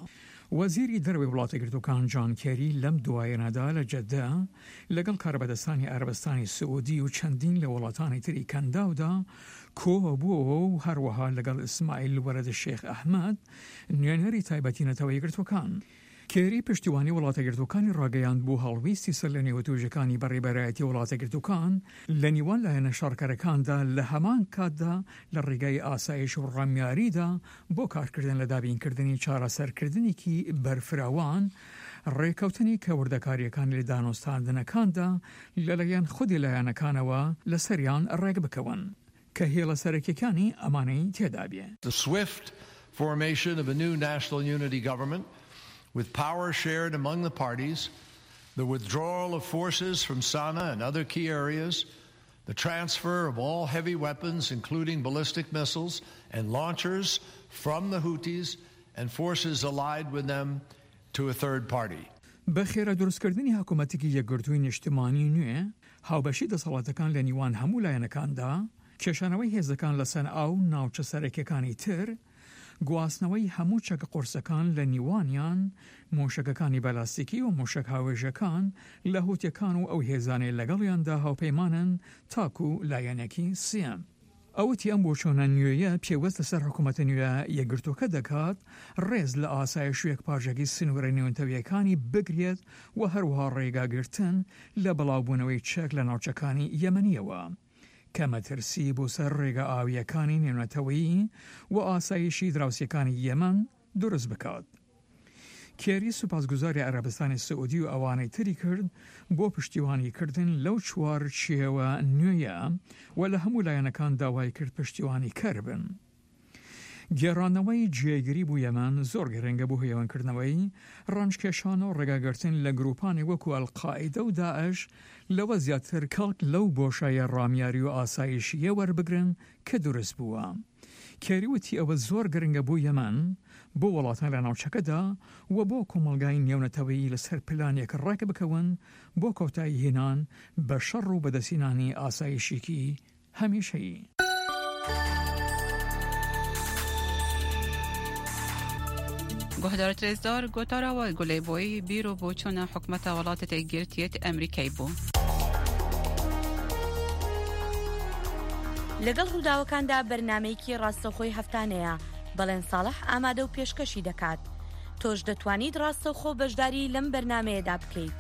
وەزیری دەروێ وڵاتە گرتوەکان جان کێری لەم دوایەنەدا لە جەددا لەگەڵ کاربەدەستانی عەرەبستانی سعودی و چەندین لە وڵاتانی تری کەنداودا کۆ بووەوە و هەروەها لەگەڵ ئیسماعیل وەرەد شێخ ئەحمەد نوێنەری تایبەتی نەتەوەی گرتوەکان. کێری پشتیوانی وڵاتە گرتوەکانی ڕاگەیاند بۆ هەڵویستی سەر لە نێوەتوژەکانی بەڕێبەرایەتی وڵاتە گرتوەکان لە نیوان لایەنە شارکەرەکاندا لە هەمان کاتدا لە ڕێگای ئاسایش و ڕەمیاریدا بۆ کارکردن لە دابینکردنی چارەسەرکردنێکی بەرفراوان ڕێکەوتنی کەوردەکاریەکانی لە دانوستاندنەکاندا لەلایەن خودی لایەنەکانەوە لە سەریان ڕێک بکەون کە هێڵە سەرەکیەکانی ئەمانەی تێدا بێ. The swift formation of a new national unity government with power shared among the parties, the withdrawal of forces from Sana'a and other key areas, the transfer of all heavy weapons, including ballistic missiles and launchers, from the Houthis and forces allied with them to a third party. بەخێرە دروستکردنی حکوومەتێکی یەکگرتووی نیشتیمانی نوێ، هاوبەشی دەسەڵاتەکان لە نیوان هەموو لایەنەکاندا، کێشانەوەی هێزەکان لە سەنعا و ناوچە سەرەکیەکانی تر، گواستنەوەی هەموو چەکە قورسەکان لە نیوانیان، مۆشەکەکانی بەلاستیکی و مۆشک هاوێژەکان لە هوتیەکان و ئەو هێزانەی لەگەڵیاندا هاوپەیمانن تاکو لایەنێکی سیەم. ئەوەتی ئەم بۆچۆنە نوێیە پێوەست لەسەر حکوومەتە نوێ یەکگرتووەکە دەکات ڕێز لە ئاسایش و یەکپارژەکی سنوورە نێونتەویەکانی بگرێت و هەروەها ڕێگاگرتن لە بەڵاوبوونەوەی چەک لە ناوچەکانی یەمەنیەوە کە مەترسی بۆ سەر ڕێگە ئاویەکانی نێونەتەوەیی و ئاسایشی دراوسەکانی یەمەن دروست بکات. کێری سوپاسگوزاری عەرەبستانی سعودی و ئەوانەی تری کرد بۆ پشتیوانیکردن لەو چوار چێوە نوێیە و لە هەموو لایەنەکان داوای کرد پشتیوانی کەربن. گێڕانەوەی جێگیری بوو یەمەن زۆر گرنگە بۆ هێوانکردنەوەی ڕەنجکێشان و ڕێگاگرتن لە گروپانی وەکو ئەڵقاعیدە و داعش لەوە زیاتر کەڵک لەو بۆشایە ڕامیاری و ئاسایشیە وەربگرن کە دروست بووە. کێری وتی ئەوە زۆر گرنگە بوو یەمەن بۆ وڵاتان لە ناوچەکەدا و بۆ کۆمەڵگای نێونەتەوەیی لەسەر پلانێک ڕێک بکەون بۆ کۆتایی هێنان بە شەڕ و بەدەسینانی ئاسایشێکی هەمیشەیی. گۆهدارە رێزدار گۆتاراوە گولەیبۆی بیرۆ بۆ چۆنە حکومەتە وڵاتە تێگرتیەت ئەمریکای بوو. لەگەڵ ڕووداوەکاندا بەرنامەیەکی ڕاستەوخۆی هەفتانەیە بەڵێن ساڵح ئامادە و پێشکەشی دەکات. تۆش دەتوانیت ڕاستەوخۆ بەشداری لەم بەرنامەیەدا بکەیت.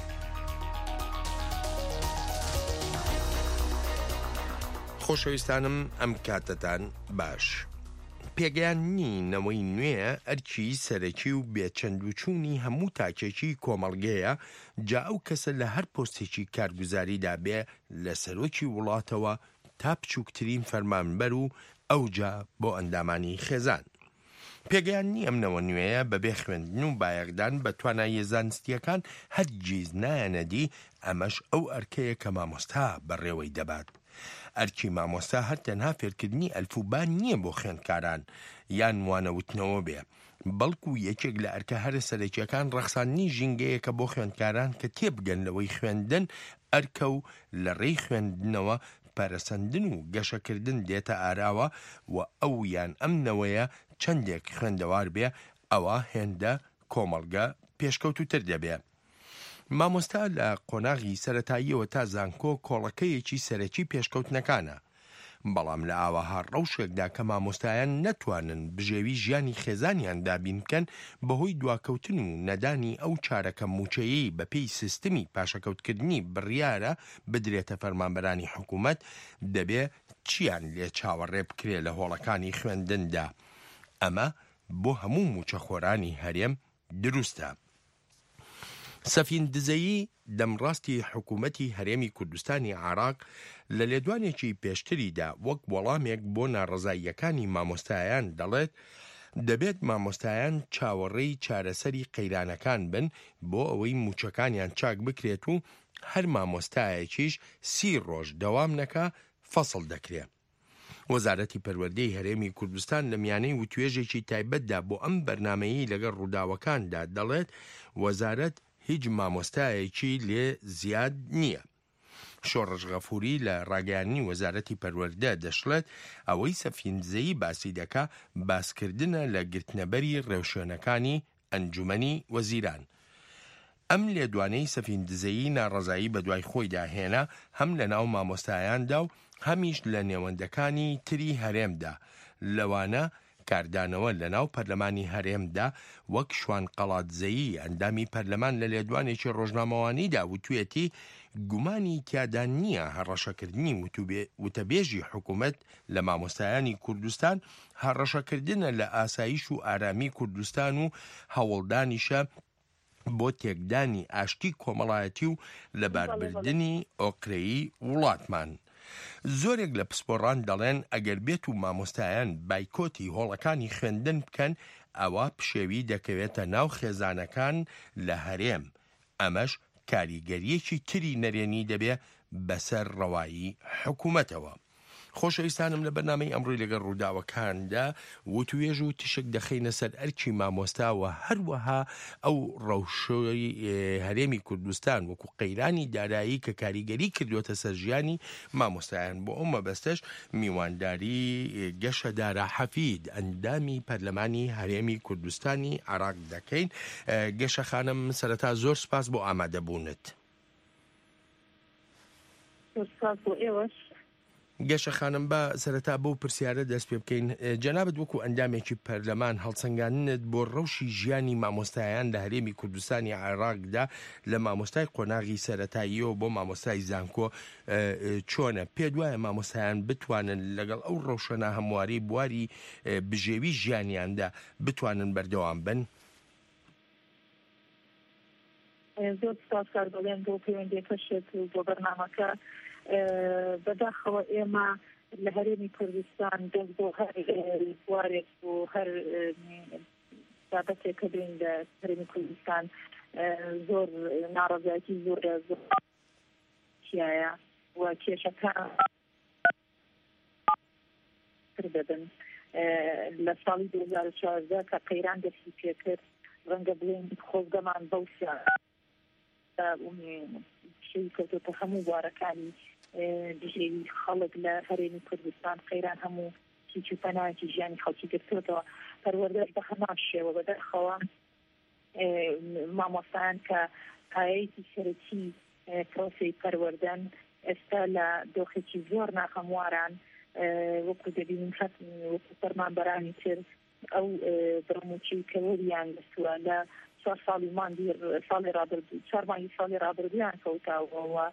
خۆشەویستانم ئەم کاتتان باش. پێگەیان نینەوەی نوێ ئەرکی سەرەکی و بێچەندوچوونی هەموو تاکێکی کۆمەڵگەیە جا ئەو کەسە لە هەر پۆستێکی کارگوزاریدا بێ لە سەرۆکی وڵاتەوە تا بچووکترین فەرمانبەر و ئەوجا بۆ ئەندامانی خێزان. پێگەیان نی ئەمنەوە نوێیە بەبێ خوێندن و بایەقدان بە تواناییە زانستیەکان هەرگیز نایەنەدی ئەمەش ئەو ئەرکەیە کە مامۆستا بەڕێوەی دەبات. ئەرکی مامۆستا هەر تەنها فێرکردنی ئەلفوبان نییە بۆ خوێندکاران یان وانەوتنەوە بێ، بەڵکو یەکێک لە ئەرکە هەرە سەرەکیەکان ڕەخساندنی ژینگەیەکە بۆ خوێندکاران کە تێبگەن لەوەی خوێندن ئەرکە و لە ڕێی خوێندنەوە پەرەسەندن و گەشەکردن دێتە ئاراوە و ئەو یان ئەمنەوەیە چەندێک خوێندەوار بێ ئەوە هێندە کۆمەڵگە پێشکەوتوتر دەبێ. مامۆستا لە قۆناغی سەرەتاییەوە تا زانکۆ کۆڵەکەیەکی سەرەکی پێشکەوتنەکانە، بەڵام لە ئاواها ڕەوشێکدا کە مامۆستایان نەتوانن بژێوی ژیانی خێزانیان دابین بکەن بەهۆی دواکەوتن و نەدانی ئەو چارەکە موچەیەی بەپێی سیستمی پاشەکەوتکردنی بڕیارە بدرێتە فەرمانبەرانی حکوومەت، دەبێ چیان لێ چاوەڕێ بکرێ لە هۆڵەکانی خوێندندا. ئەمە بۆ هەموو موچەخۆرانی هەرێم دروستە. سەفین دزەیی دەمڕاستی حکوومەتی هەرێمی کوردستانی عێراق لە لێدوانێکی پێشتریدا وەک وەڵامێک بۆ ناڕەزاییەکانی مامۆستایان دەڵێت دەبێت مامۆستایان چاوەڕێی چارەسەری قەیرانەکان بن بۆ ئەوەی موچەکانیان چاک بکرێت و هەر مامۆستایەکیش سی ڕۆژ دەوام نەکا فەسڵ دەکرێت. وەزارەتی پەروەردەی هەرێمی کوردستان لە میانەی وتوێژێکی تایبەتدا بۆ ئەم بەرنامەیی لەگەڵ ڕووداوەکاندا دەڵێت وەزارەت هیچ مامۆستایەکی لێ زیاد نییە. شۆڕش غەفوری لە ڕاگەیاندنی وەزارەتی پەروەردە دەشڵێت ئەوەی سەفین دزەیی باسی دەکا باسکردنە لە گرتنەبەری ڕێوشێنەکانی ئەنجومەنی وەزیران. ئەم لێدوانەی سەفیندزەیی ناڕەزایی بە دوای خۆی داهێنا هەم لە ناو مامۆستایاندا و هەمیش لە نێوەندەکانی تری هەرێمدا، لەوانە کاردانەوە لە ناو پەرلەمانی هەرێمدا وەک شوان قەڵاتزەیی ئەندامی پەرلەمان لە لێدوانێکی ڕۆژنامەوانیدا وتوێتی گومانی تیادا نییە هەڕەشەکردنی وتەبێژی حکوومەت لە مامۆستایانی کوردستان هەڕەشەکردنە لە ئاسایش و ئارامی کوردستان و هەوڵدانیشە بۆ تێکدانی ئاشتی کۆمەڵایەتی و لەباربردنی ئۆکرەیی وڵاتمان. زۆرێک لە پسپۆڕان دەڵێن ئەگەر بێت و مامۆستایان بایکۆتی هۆڵەکانی خوێندن بکەن ئەوە پشێوی دەکەوێتە ناو خێزانەکان لە هەرێم، ئەمەش کاریگەریەکی تری نەرێنی دەبێ بەسەر ڕەوایی حکوومەتەوە. خۆشەویستانم لە بەرنامەی ئەمڕۆی لەگەڵ ڕووداوەکاندا وتوێژ و تشک دەخینە سەر ئەرکی مامۆستاوە، هەروەها ئەو ڕەوشۆی هەرێمی کوردستان وەکو قەیرانی دارایی کە کاریگەری کردوێتە سەر ژیانی مامۆستایان. بۆ ئەو مەبەستەش میوانداری گەشە دارا حەفید ئەندامی پەرلەمانی هەرێمی کوردستانی عێراق دەکەین. گەشە خانم سەرەتا زۆر سپاس بۆ ئامادەبوونت. گەشە خانم بە سەرەتا بۆ پرسیارە دەست پێ بکەین. جەنابەت وەکو ئەندامێکی پەرلەمان هەڵسەنگاندنت بۆ ڕەوشی ژیانی مامۆستایان لە هەرێمی کوردستانی عێراقدا لە مامۆستای قۆناغی سەرەتاییەوە بۆ مامۆستای زانکۆ چۆنە؟ پێت وایە مامۆستایان بتوانن لەگەڵ ئەو ڕەوشەنە هەمواری بواری بژێوی ژیانیاندا بتوانن بەردەوام بن؟ زۆر سپاس کاربڵێن بۆ پەیوەندیەکەشت بۆ بەرنامەکە. بەداخەوە ئێمە لە هەرێمی کوردستان دەست بۆ هەر بوارێک بۆ هەر بابەتێک کە بین لە هەرێمی کوردستان زۆر ناڕەزایەتی زۆر زۆرایە و کێشەکان دەبن. لە ساڵی دوو هەزار و چواردە کە قەیران دەستی پێکرد ڕەنگە بڵێن خۆزگەمان بەوسە شەی کەوتۆتە هەموو بوارەکانی دژێوی خەڵک لە هەرێمی کوردستان قەیران هەموو هیچ و پەنایەکی ژیانی خەڵکی گرتوێتەوە. پەروەردەش بە هەمان شێوە بەدەرخەوە مامۆستایان کە پایەیەکی سەرەکی پرۆسەی پەروەردەن ئێستا لە دۆخێکی زۆر ناهەمواران وەکو دەبینین هەت وەکو فەرمانبەرانی تر ئەو بڕموچی کەوەریان دەستووە لە چوار ساڵی ماندی ساڵی ڕابردوو چوار مانگی ساڵی ڕابردویان کەوتاوەوە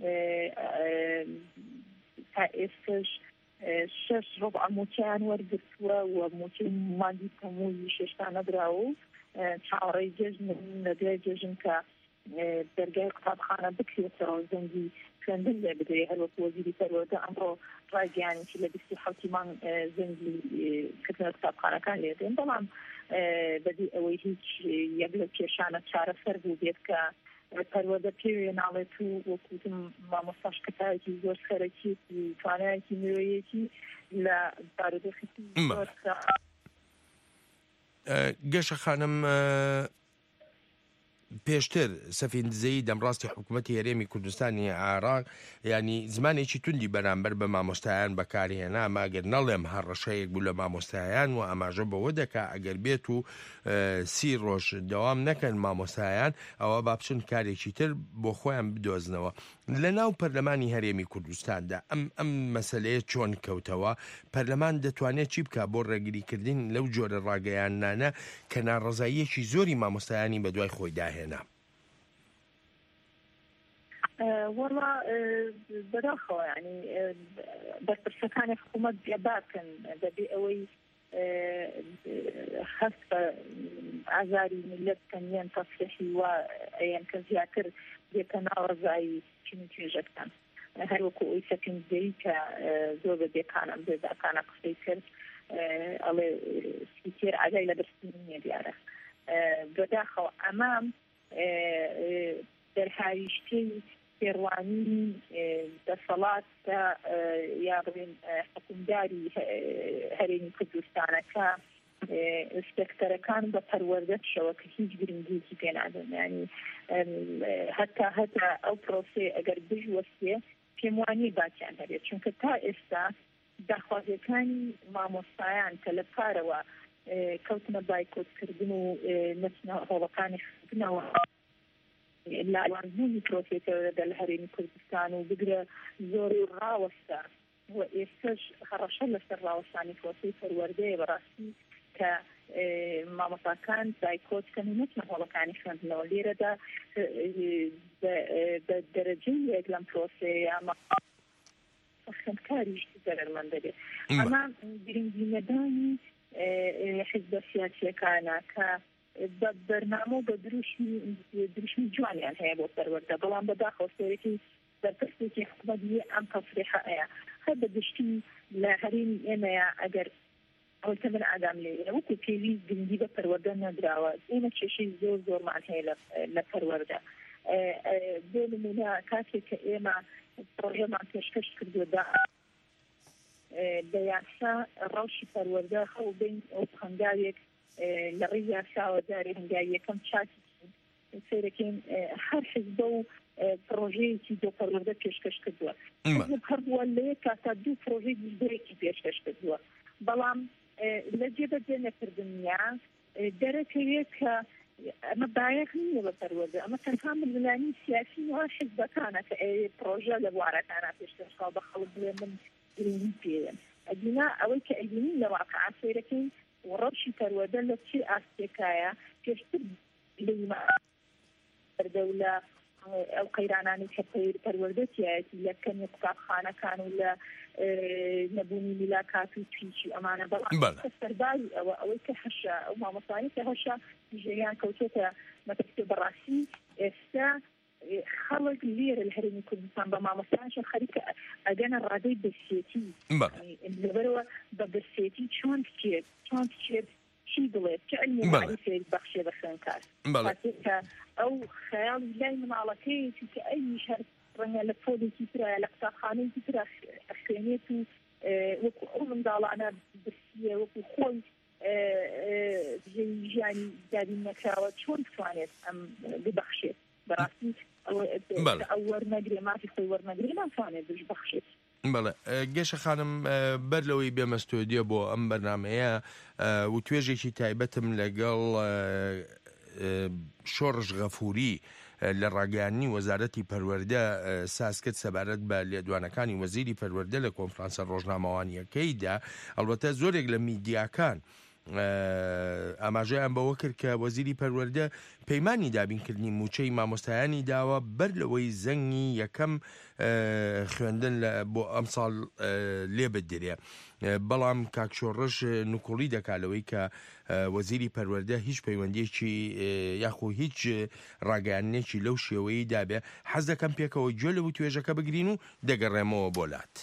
تا ئێستش شەش ڕۆبع موچیان وەرگرتووە و موچی ماندی تەمووی شێشتان نەدراوە و چاوەڕێی جێژن لە دوای جێژن کە دەرگای قوتابخانە بکرێتەوە زەنگی خوێندن لێ بدرێ هەروەکو وەزیری پەروەردە ئەمڕۆ ڕایگەیانی لە بیستی حەوتی مانگ زەنگی کردنە قوتابخانەکان لێ دێن. بەڵام بەدی ئەوەی هیچ یەک لە کێشانە چارەسەر بوو بێت کە پەروەردە پێوێ ناڵێت و وەکوتم مامۆستاش کەتایەکی زۆر سەرەکی توانایەکی مرۆیەکی لە بارودۆخی زۆر گەشە خانم پێشتر سەفیندزەیی دەمڕاستی حکوومەتی هەرێمی کوردستانی عێراق ینی زمانێکی توندی بەرامبەر بە مامۆستایان بەکارهێنا، ئەگەر نەڵێم هەڕەشەیەک بوو لە مامۆستایان و ئەماژە بەوە دەکا ئەگەر بێت و سی ڕۆژ دەوام نەکەن مامۆستایان ئەوە با بچن کارێکی تر بۆ خۆیان بدۆزنەوە. لە ناو پەرلەمانی هەرێمی کوردستاندا ئەم ئەم مەسەلەیە چۆن کەوتەوە؟ پەرلەمان دەتوانێت چی بکە بۆ ڕێگریکردن لەو جۆرە ڕاگەیانانە کە ناڕەزاییەکی زۆری مامۆستایانی بە دوای خۆی داهێنا؟ وەڵا بەداخەوە ینی بەرپرسەکانی حکوومەت بێباکەن دەبێ ئەوەی هەست بە ئازاری میلەت کەنیان تەسلیحی و ئەیان کە زیاتر بێتە ناڕەزایی چین و توێژەکان. هەروەکو ئەوی سەفیندزەیی کە زۆر بە بێکانە بێداکانە قسەی کرد ئەڵێ سپیکێر ئاگای لە برسنی نییە دیارە. بەداخەوە ئەمام دەرهاویشتەی پێڕوانی دەسەڵات یا بڵێن حکومداری هەرێمی کوردستانەکە ئینسپێکتەرەکان بە پەروەردەشەوە کە هیچ گرنگیەکی پێ نادەن. ینی هەتا هەتا ئەو پرۆسێ ئەگەر بژوەستێ پێم وانیە باکیان هەبێت، چونکە تا ئێستا داخوازیەکانی مامۆستایان کە لە پارەوە کەوتنە بایکۆتکردن و نەچنە هۆڵەکانی خستنەوە لاوانبوونی پرۆفێتەوەدا لە هەرێمی کوردستان و بگرە زۆری ڕاوەستا و ئێستش هەڕەشە لەسەر ڕاوەستانی پرۆسەی پەروەردەیە بەڕاستی کە مامۆستاکان بایکۆتکەن و نەچنە هۆڵەکانی خوێندنەوە لێرەدا بە دەرەجەی یەک لەم پرۆسەیە خوێندکاریش زەرمەند دەبێت ئەمە گرنگینەدانی حیزبە سیاسیەکانە کە بە بەرنامە و بە دروشمی جوانیان هەیە بۆ پەروەردە بەڵام بەداخەوە سەرەکی بەرپرسێکی حکوومەتی ئەم تەفریحە ئەیە هەر بەگشتی لە هەرێمی ئێمەیە ئەگەر ئەوتە من ئادام لێ وەکو پێویست گرنگی بە پەروەردە نەدراوە ئێمە کێشەی زۆر زۆرمان هەیە لە پەروەردە بۆ نمونە کاتێک کە ئێمە پرۆژەمان پێشکەش کردووە بە یاسا ڕەوشی پەروەردە خەو بین ئەو هەنگاوێک لە ڕێی یاساوە دارێ هەنگاوی یەکەم چاتی سێرەکەین هەر حیزبە و پرۆژەیەکی بۆ پەروەردە پێشکەش کردووە هەردووە لە یەک کاتا دوو پرۆژەی دیزدەیەکی پێشکەش کردووە بەڵام لە جێبەجێ نەکردنیە دەرەکەوێت کە ئەمە بایەخ نییە بە پەروەردە ئەمە تەنها ململانی سیاسی وە حیزبەکانە کە پرۆژە لە بوارەکانە پێشکەشکا بە خەڵک بڵێ من گرنگی پێیە ئەدینا ئەوەی کە ئەدینی لە واقع سێرەکەی ڕەوشی پەروەردە لە چی ئاستێکایە پێشتر لەدەولە ئەو قەیرانانی کە پەروەردەتیایەتی لە کەمی قوتابخانەکان و لە نەبوونی میلاکات و تویچی ئەمانە بەڵام سەرباری ئەوە ئەوەی کە هەشە ئەو مامۆستایی کە هەشە ژێیان کەوتێتە مەتەکتێ بەڕاستی ئێستا خەڵک لێرە لە هەرێمی کوردستان بە مامۆستایانشە خەریکە ئەگەنە ڕادەی بەرسێتی لەبەرەوە بە بەرسێتی چۆن بچێت چۆن بچێت چی بڵێت چه علمی معرفەیەک بەخشێ بە خوێندکار کە ئەو خەیاڵی لای مناڵەکەیەتی کە ئەیش هەر ڕەنگە لە پۆلێکی ترە لە قوتابخانەیەکی ترە خوێنێت و وەکو ئەو منداڵانە برسیە وەکو خۆی ژیانی دابین نەکراوە چۆن بتوانێت ئەم ببەخشێت بەڕاستی ئەو وەرنەگرێ مافی خۆی وەرنەگرێ ناتوانێت بش بەخشێت بەڵێ گەشە خانم بەر لەوەی بێمە ستۆدیۆ بۆ ئەم بەرنامەیە و توێژێکی تایبەتم لەگەڵ شۆڕژ غەفوری لە ڕاگەیاندنی وەزارەتی پەروەردە ساسکرد سەبارەت بە لێدوانەکانی وەزیری پەروەردە لە کۆنفرانسە ڕۆژنامەوانیەکەیدا ئەلبەتە زۆرێک لە میدیاکان ئاماژەیان بەوە کرد کە وەزیری پەروەردە پەیمانی دابینکردنی موچەی مامۆستایانی داوە بەر لەوەی زەنگی یەکەم خوێندن بۆ ئەم ساڵ لێ بدرێ بەڵام کاکشۆڕژ نوکوڵی دەکالەوەی کە وەزیری پەروەردە هیچ پەیوەندێکی یاخۆ هیچ ڕاگەیاندنێکی لەو شێوەیە دابێ حەز دەکەم پێکەوە گوێ لە توێژەکە بگرین و دەگەڕێمەوە بۆلات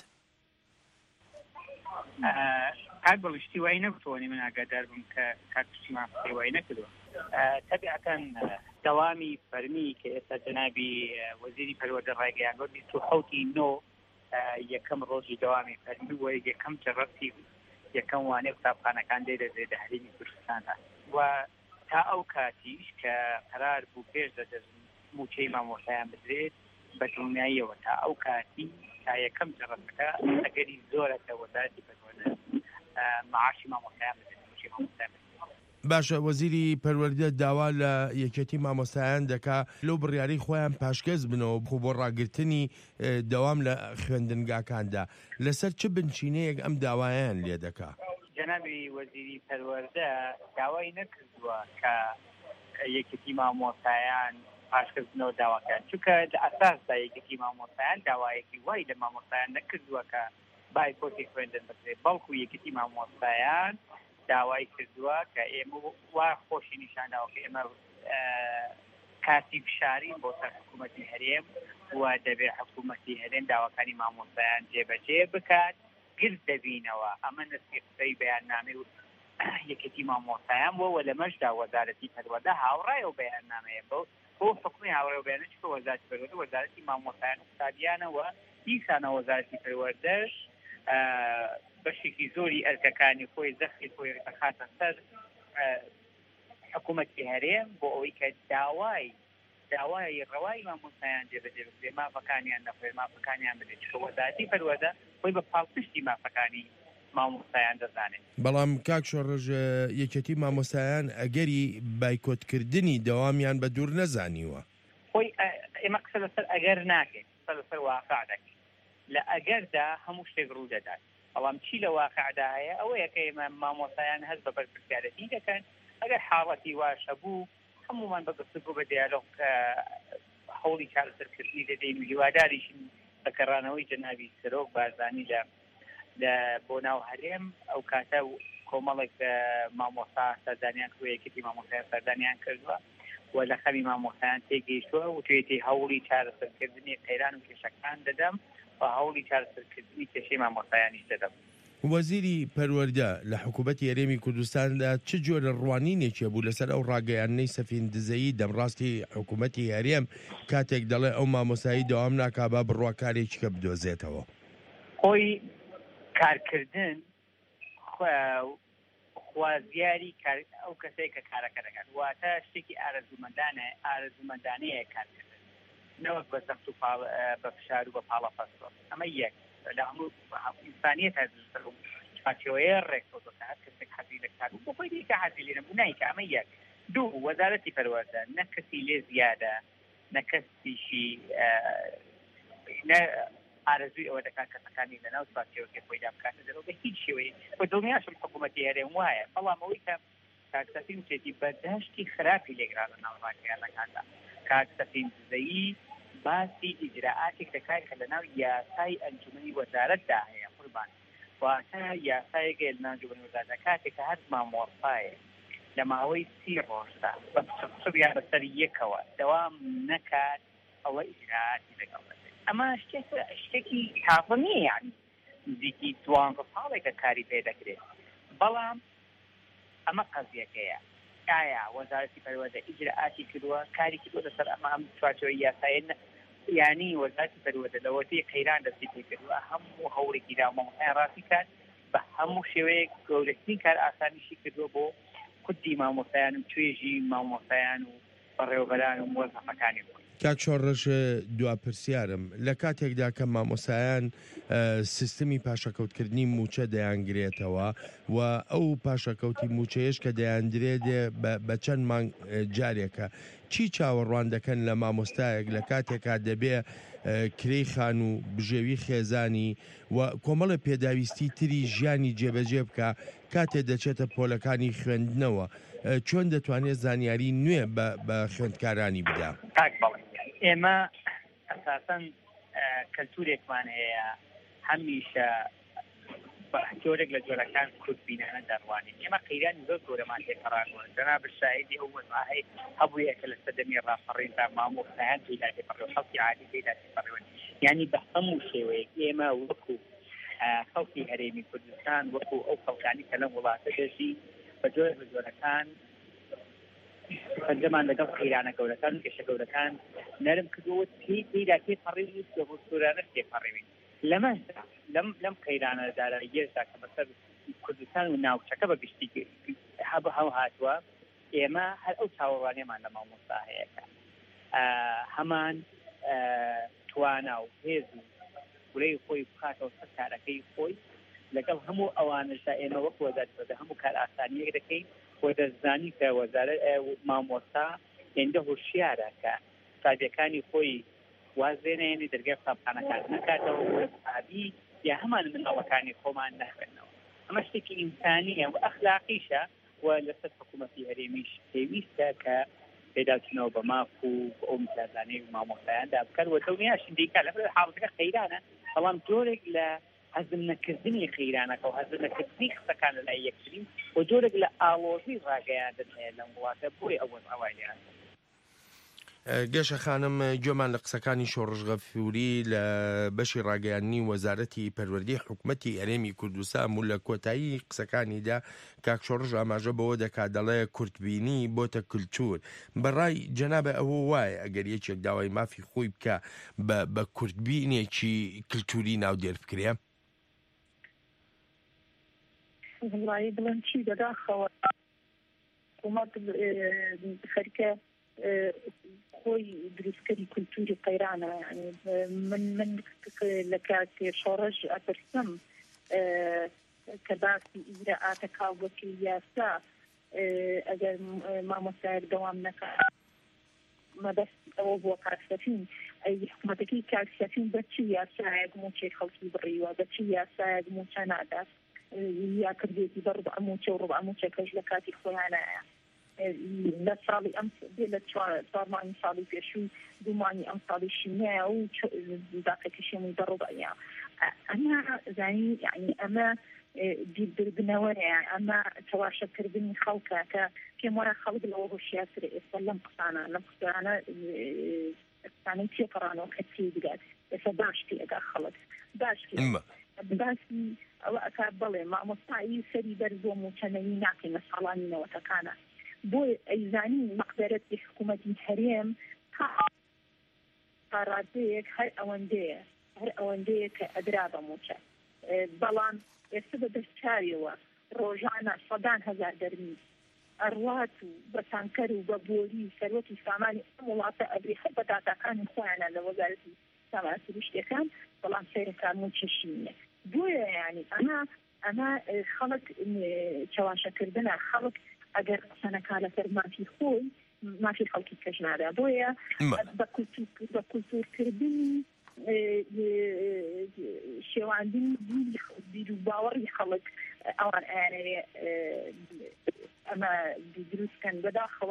کاک بەڵشتی وای نەبتوانی من ئاگادار بم کە کاکشیمان وای نەکردووە تەبیعەتەن دەوامی فەرمی کە ئێستا جەنابی وەزیری پەروەردە ڕایگەیاندووە بیست و حەوتی نۆ یەکەم ڕۆژی دەوامی فەرمی وە یەکەم جەڕەتی یەکەم وانەی قوتابخانەکان دەیدەزێت لە هەرێمی کوردستاندا و تا ئەو کاتیش کە قەرار بوو پێش دەدەست موچەی مامۆستایان بدرێت بە دڵنیاییەوە تا ئەو کاتی تا یەکەم جەڕەتەکە ئەگەری زۆرەکە وەزارەتی پەروەردە معاشی مامۆستایان بدرێت موچەی مامۆستایان باشە وەزیری پەروەردە داوا لە یەکێتی مامۆستایان دەکا لەو بڕیارەی خۆیان پاشکەس بنەوە بخۆ بۆ ڕاگررتنی دەوام لە خوێندنگاکاندا لەسەر چه بنچینەیەک ئەم داوایان لێ دەکا جەنابی وەزیری پەروەردە داوای نەکردووە کە یەکێتی مامۆستایان پاشکەس بنەوە داواکان چونکە لە ئەساسدا یەکێتی مامۆستایان داوایەکی وای لە مامۆستایان نەکردووە کە بایکۆتی خوێندن بکرێت بەڵکو یەکێتی مامۆستایان داوای کردووە کە ئێمە وا خۆشی نیشانداوە کە ئێمە کاتی فشارین بۆ سەر حکوومەتی هەرێم و دەبێت حکوومەتی هەرێم داواکانی مامۆستایان جێبەجێ بکات گرت دەبینەوە ئەمە نسیقەی بەیاننامەی و یەکێتی مامۆستایان بۆ لە مەشدا وەزارەتی پەروەردە هاوڕای و بەیاننامەیە بۆ بۆ حکومی هاوڕای و بەیانە چکە وەزارەتی پەروەردە وەزارەتی مامۆستایان قوتابیانەوە دیسانە وەزارەتی پەروەردەش بەشێکی زۆری ئەرکەکانی خۆی زەخی خۆی دەخاتە سەر حکوومەتی هەرێم بۆ ئەوەی کە داوای داوای ڕەوای مامۆستایان جێبەجێ بکرێت مافەکانیان نەخوێت مافەکانیان بدرێت چکە وەزارەتی پەروەردە خۆی بە پاڵپشتی مافەکانی مامۆستایان دەزانێت. بەڵام کاک شۆڕژ یەکەتی مامۆستایان ئەگەری بایکۆتکردنی دەوامیان بە دوور نەزانیوە. خۆی ئێمە قسە لەسەر ئەگەر ناکەین، قسە لەسەر واقع دەکەین. لە ئەگەردا هەموو شتێک ڕوو دەدات. بەڵام چی لە واقعدا هەیە ئەوەیە کە ئێمە مامۆستایان هەست بە بەرپرسیارەتی دەکەن. ئەگەر حاڵەتی واشە بوو هەمومان بە گفتوگۆ بە دیالۆگ هەوڵی چارەسەرکردنی دەدەین و هیواداریشین بەکەڕانەوەی جەنابی سەرۆک بارزانی لە لە بۆ ناو هەرێم ئەو کاتە کۆمەڵێک مامۆستا سەردانیان کردووە، یەکێتی مامۆستایان سەردانیان کردووە و لە خەمی مامۆستایان تێگەیشتووە و توێتی هەوڵی چارەسەرکردنی قەیران و کێشەکان دەدەم و هەوڵی چارەسەرکردنی کێشەی مامۆستایانیش دەدەم. وەزیری پەروەردە لە حکوومەتی هەرێمی کوردستاندا چ جۆرە ڕوانینێکی بوو لەسەر ئەو ڕاگەیانەی سەفیندزەیی دەمڕاستی حکوومەتی هەرێم کاتێک دەڵێ ئەو مامۆستایی دەوام ناکا با بڕواکارێکی کە بدۆزێتەوە؟ خۆی کارکردن خوازیاری ئەو کەسەیە کە کارەکە دەکات واتە شتێکی ئارەزومەندانە ئارەزومەندانەیە کارکردن نەوەک بە زەخت و بە فشار و بە پاڵە فەستۆ. ئەمە یەک لە هەموو ئینسانیەت هەزر و پاچەوەیە ڕێکۆزەکات کەسێک حەزی لە کار و بۆ خۆی دیکە حەزی لێ نەبوو نایکە. ئەمە یەک. دوو وەزارەتی پەروەردە نە کەسی لێ زیادە نە کەسیشی ئارەزوی ئەوە دەکات کەسەکانی لەناو پاچەوەکە خۆیدا بکاتە دەرەوە بە هیچ شێوەیە بە دڵنیاشم حکوومەتی هەرێم وایە. بەڵام ئەوەی کە کاک سەفیندزەیی بەرداشتی خراپی لێگرا لە ناوڕاکەیانەکاندا. کاک سەفیندزەیی باسی ئیجراعاتێک دەکات کە لەناو یاسای ئەنجومەنی وەزارەتدا هەیە قوربان واتە یاسایەک لە ناو ئەنجومەنی وەزارەتدا کاتێک کە هەر مامۆستایە لە ماوەی سی ڕۆژدا بە سوبیان بەسەر یەکەوە دەوام نەکات ئەوە ئیجراعاتی لەگەڵ ئەمە شتێکی تازە نییە، یعنی نزیکی دوانزە ساڵێکە کاری پێ دەکرێت. بەڵام ئەمە قەزیەکەیە ئایا وەزارەتی پەروەردە ئیجراعاتی کردووە کاری کردووە لەسەر ئەمە ئەم چوارچێوەی یاسایە یانی وەزارەتی پەروەردە لەوەتەی قەیران دەستی پێ کردووە هەموو هەوڵێکی دا مامۆستایان ڕاستی کات بە هەموو شێوەیەک گەورەترین کار ئاسانیشی کردووە بۆ کوردی مامۆستایان و توێژی مامۆستایان و بەڕێوەبەران و مۆزەفەکانی خۆی. کاک شۆڕژ دواپرسیارم لە کاتێکدا کە مامۆستایان سیستمی پاشەکەوتکردنی موچە دەیانگرێتەوە و ئەو پاشەکەوتی موچەیەش کە دەیاندرێت بە چەند مانگ جارێکە چی چاوەڕوان دەکەن لە مامۆستایەک لە کاتێکا دەبێ کرێی خان و بژێوی خێزانی و کۆمەڵە پێداویستی تری ژیانی جێبەجێ بکە کاتێ دەچێتە پۆلەکانی خوێندنەوە چۆن دەتوانێت زانیاری نوێ بە خوێندکارانی بدا؟ ئێمە ئەساسەن کەلتورێکمان هەیە هەمیشە جۆرێک لە جۆرەکان کورتبینانە دەڕوانین. ئێمە قەیرانی زۆر گەورەمان تێپەڕانوە جەناب شاهیدی ئەو وەزاهەیە هەبوویە کە لە سەدەمی ڕاپەڕیندا مامۆستایان پێدا تێپەڕێەوە خەڵکی عادی پێدا تێپەڕێون. یعنی بە هەموو شێوەیەک ئێمە وەکو خەڵکی هەرێمی کوردستان وەکو ئەو خەڵکانی کە لەم وڵاتە دەژی بە جۆرێک لە جۆرەکان پەنجەمان لەگەڵ قەیرانە گەورەکان و کێشە گەورەکان نەرم کردووە پێدا تێپەڕێوی بە سوورانە تێپەڕێوین. لەمەشدا لەم لەم قەیرانەدارە یێشدا کە بەسەر کوردستان و ناوچەکە بە گشتی هەبە هەو هاتووە ئێمە هەر ئەو چاوەڕوانیەمان لە مامۆستا هەیەکە هەمان توانا و هێز و گورەی خۆی بخاتەوە سەر کارەکەی خۆی لەگەڵ هەموو ئەوانشدا ئێمە وەک وەزارەتە هەموو کار ئاسانیەک دەکەین بۆ دەزانی کە وەزارەت مامۆستا هێندە هوشیارە کە سادیەکانی خۆی وازێنێنی دەرگای قوتابخانەکان نەکاتەوە وەزابی یا هەمان مناڵەکانی خۆمان نەخوێنەوە. ئەمە شتێکی ئینسانیە و ئەخلاقیشە و لەسەر حکوومەتی هەرێمیش پێویستە کە پێداچنەوە بە ماف و ئەو میزانەی و مامۆستایاندا بکەن و دڵنیاشین دیکە لەبەر حاڵەتەکە قەیرانە بەڵام جۆرێک لە هەزم نەکردنی قەیرانەکە و هەزم نەکردنی قسەکان لەلای یەکترین و جۆرێک لە ئاڵۆزی ڕاگەیاندن هەیە لەم وڵاتە بۆی ئەوە ئەوای لێران. گەشە خانم گوێمان لە قسەکانی شۆڕژ غەفوری لە بەشی ڕاگەیاندنی وەزارەتی پەروەردەی حکوومەتی هەرێمی کوردستان و لە کۆتایی قسەکانیدا کاک شۆڕژ ئاماژە بەوە دەکات دەڵێ کورتبینی بۆتە کولتور. بەڕای جەنابە ئەوە وایە ئەگەر یەکێک داوای مافی خۆی بکە بە کورتبینێکی کللتوری ناو دێر بکرێ؟ والله بڵێن چی بەداخەوە حکوومەت خەریکە خۆی دروستکەری کولتوری قەیرانە. من من لە کاتی شۆڕژ ئەپرسم کە باسی ئیجراءاتە کاڵبەکەی یاسا ئەگەر مامۆستایەک دەوام نەکات مەبەست ئەوە بۆ کاکسەفین ئەی حکوومەتەکەی کاکسەفین بەچی یاسایەک موچەی خەڵکی بڕیوە بەچی یاسایەک موچە نادات یا کردێتی بە ڕوبع موچە و ڕوبع موچەکەش لە کاتی خۆیانایە لە ساڵی ئەم لە چوارمانی ساڵی پێشوو دوومانی ئەم ساڵی شینایە و داقەکەشێمی بە ڕوبعیا ئەمە زانی یعنی ئەمە بیربنەوەیە ئەمە تەواشەکردنی خەڵکە کە پێم وایە خەڵک لەوە هۆشیارتر ئێستا لەم قسانە لەم قسانە قسانەی تێپەڕانەوە کە تێ بگات ئێستا باشتی ئەگا خەڵک باشتی باسی ئەوە ئەکا بڵێ مامۆستایی سەری بەرز بۆ موچەنەوی ناکەینە ساڵانی نەوەتەکانە بۆ ئەیزانی مەقدەرەتی حکوومەتی هەرێم تا ڕادەیەک هەر ئەوەندەیە هەر ئەوەندەیە کە ئەدرا بە موچە بەڵام ئێستا بە دەستچاویەوە ڕۆژانە سەدان هەزار دەرمی ئەڕوات و بە تانکەر و بە بۆری سەرۆکی سامانی ئەم وڵاتە ئەبێ هەر بە داتاکانی خۆیانە لە وەزارەتی سامانە سروشتەکان بەڵام سەیرەکان موچەشی نییە بۆیە یعنی ئەمە ئەمە خەڵک چاواشەکردنە خەڵک ئەگەر قسەنەکا لەسەر مافی خۆی مافی خەڵکی کەش نادا بۆیە بە کولتورکردنی شێواندنی بیر و باوەڕی خەڵک ئەوان ئەیانەوێ ئەمە دروستکەن بەداخەوە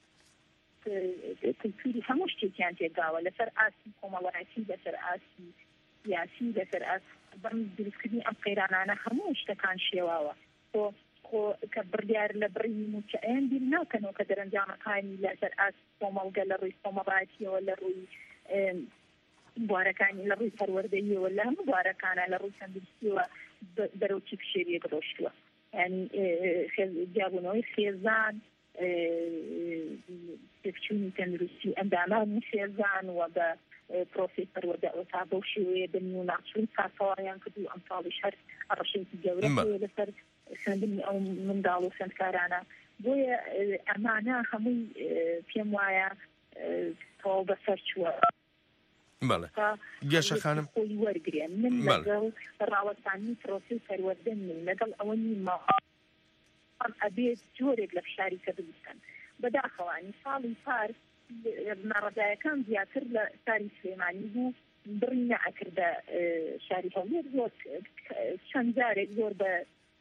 کولتوری هەموو شتێکیان تێداوە لەسەر ئاسی کۆمەڵایەتی لەسەر ئاسی سیاسی لەسەر ئاس بەم دروستکردنی ئەم قەیرانانە هەموو شتەکان شێواوە خۆ کە بڕیار لە بڕی موچەیان بیر ناکەنەوە کە دەرەنجامەکانی لەسەر ئاس کۆمەڵگە لە ڕووی کۆمەڵایەتیەوە لە ڕووی بوارەکانی لە ڕووی پەروەردەییەوە لە هەموو بوارەکانە لە ڕووی تەندروستیەوە بەرەوچی پشێریەک ڕۆشتووە ینی جیابوونەوەی خێزان پێچوونی تەندروستی ئەندامانی خێزان و بە پرۆسی پەروەردە تا بەو شێوەیە بنی و ناچوون کاتەوەیان کرد و ئەم ساڵیش هەر ڕەشێکی گەورە لەسەر خوێندنی ئەو منداڵ و خوێندکارانە بۆیە ئەمانە هەمووی پێم وایە تەواو بەسەر چووە گەشە خانم خۆی وەرگێن من لەگەڵ ڕاوەستانی پرۆسی پەروەردە نیم لەگەڵ ئەوە نیمە ئەبێت جۆرێک لە فشاریکە ببستن بەداخەوانی ساڵی پار ناڕەدایەکان زیاتر لە ساری سلێمانی بوو بڕی نەئەکردە شاری هەولێر زۆر چەند جارێک زۆر بە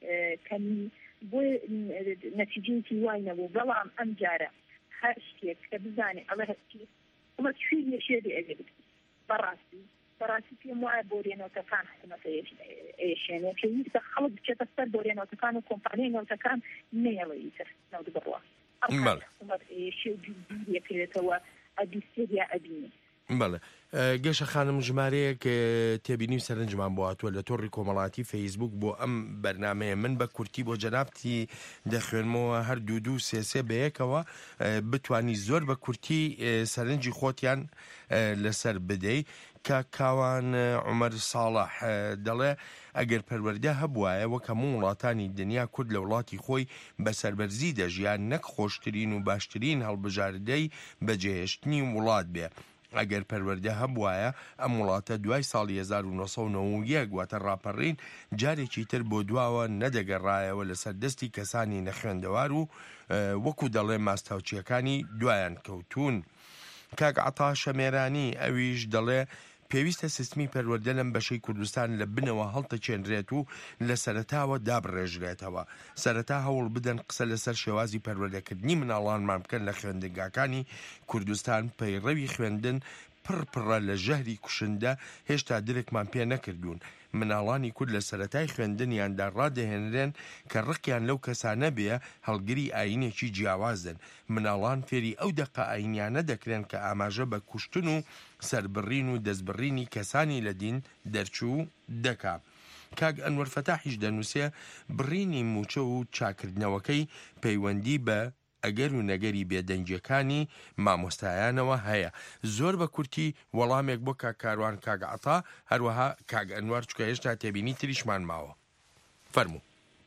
کەمی بۆی نەتیجەیەکی وای نەبوو بەڵام ئەم جارە هەر شتێک کە بزانێ ئەڵە هەستی ئەمە کوێ یەشێدی ئەگە بکەیت بەڕاستی بەڕاستی پێم وایە بۆرێنەوەتەکان حکومەتە ئێشێنێ پێویستە خەڵک بچێتە سەر بۆرێنەوەتەکان و کۆمپانیای نەوتەکان نەیەڵێ تر نەوت بڕوە حکومەت ئێشێ و بیرێکرێتەوە ئەدیستێت یا ئەبینێ بەڵێ گەشە خانم ژمارەیەک تێبینی و سەرنجمان بۆ هاتووە لە تۆڕی کۆمەڵاتی فەیسبوک بۆ ئەم بەرنامەیە من بە کورتی بۆ جەنابتی دەخوێنمەوە هەر دوو دوو سێسێ بەیەکەوە بتانی زۆر بە کورتی سەرنجی خۆتیان لەسەر بدەی کە کاوان عومەر ساڵح دەڵێ ئەگەر پەروەردە هەبوایە وەک هەموو وڵاتانی دنیا کورد لە وڵاتی خۆی بەسەربەرزی دەژیان نەک خۆشترین و باشترین هەڵبژاردەی بەجێهێشتنی وڵات بێ ئەگەر پەروەردە هەبوایە ئەم وڵاتە دوای ساڵی هەزار و نۆ سەد و نەوە و یەک واتە ڕاپەڕین جارێکی تر بۆ دواوە نەدەگەڕایەوە لەسەر دەستی کەسانی نەخوێندەوار و وەکو دەڵێ ماستاوچیەکانی دوایان کەوتون. کاک عەتا شەمێرانی ئەویش دەڵێ پێویستە سیستمی پەروەردە لەم بەشەی کوردستان لە بنەوە هەڵتەچێنرێت و لە سەرەتاوە دابڕێژرێتەوە. سەرەتا هەوڵ بدەن قسە لەسەر شێوازی پەروەردەکردنی مناڵانمان بکەن لە خوێندنگاکانی کوردستان. پەیڕەوی خوێندن پڕپڕە لە ژەهری کوشندە هێشتا درێکمان پێ نەکردوون. مناڵانی کورد لە سەرەتای خوێندنیاندا ڕادەهێنرێن کە ڕقیان لەو کەسانە بێ هەڵگری ئاینێکی جیاوازن. مناڵان فێری ئەو دەقە ئاینیانە دەکرێن کە ئاماژە بە کوشتن و سەربڕین و دەستبڕینی کەسانی لە دین دەرچوو دەکا. کاک ئەنوەر فەتاحیش دەنووسێ بڕینی موچە و چاکردنەوەکەی پەیوەندی بە ئەگەر و نەگەری بێدەنجەکانی مامۆستایانەوە هەیە. زۆر بە کورتی وەڵامێک بۆ کاکاروان کاک عەتا هەروەها کاک ئەنوار چکە هێشتا تێبینی تریشمان ماوە. فەرموو.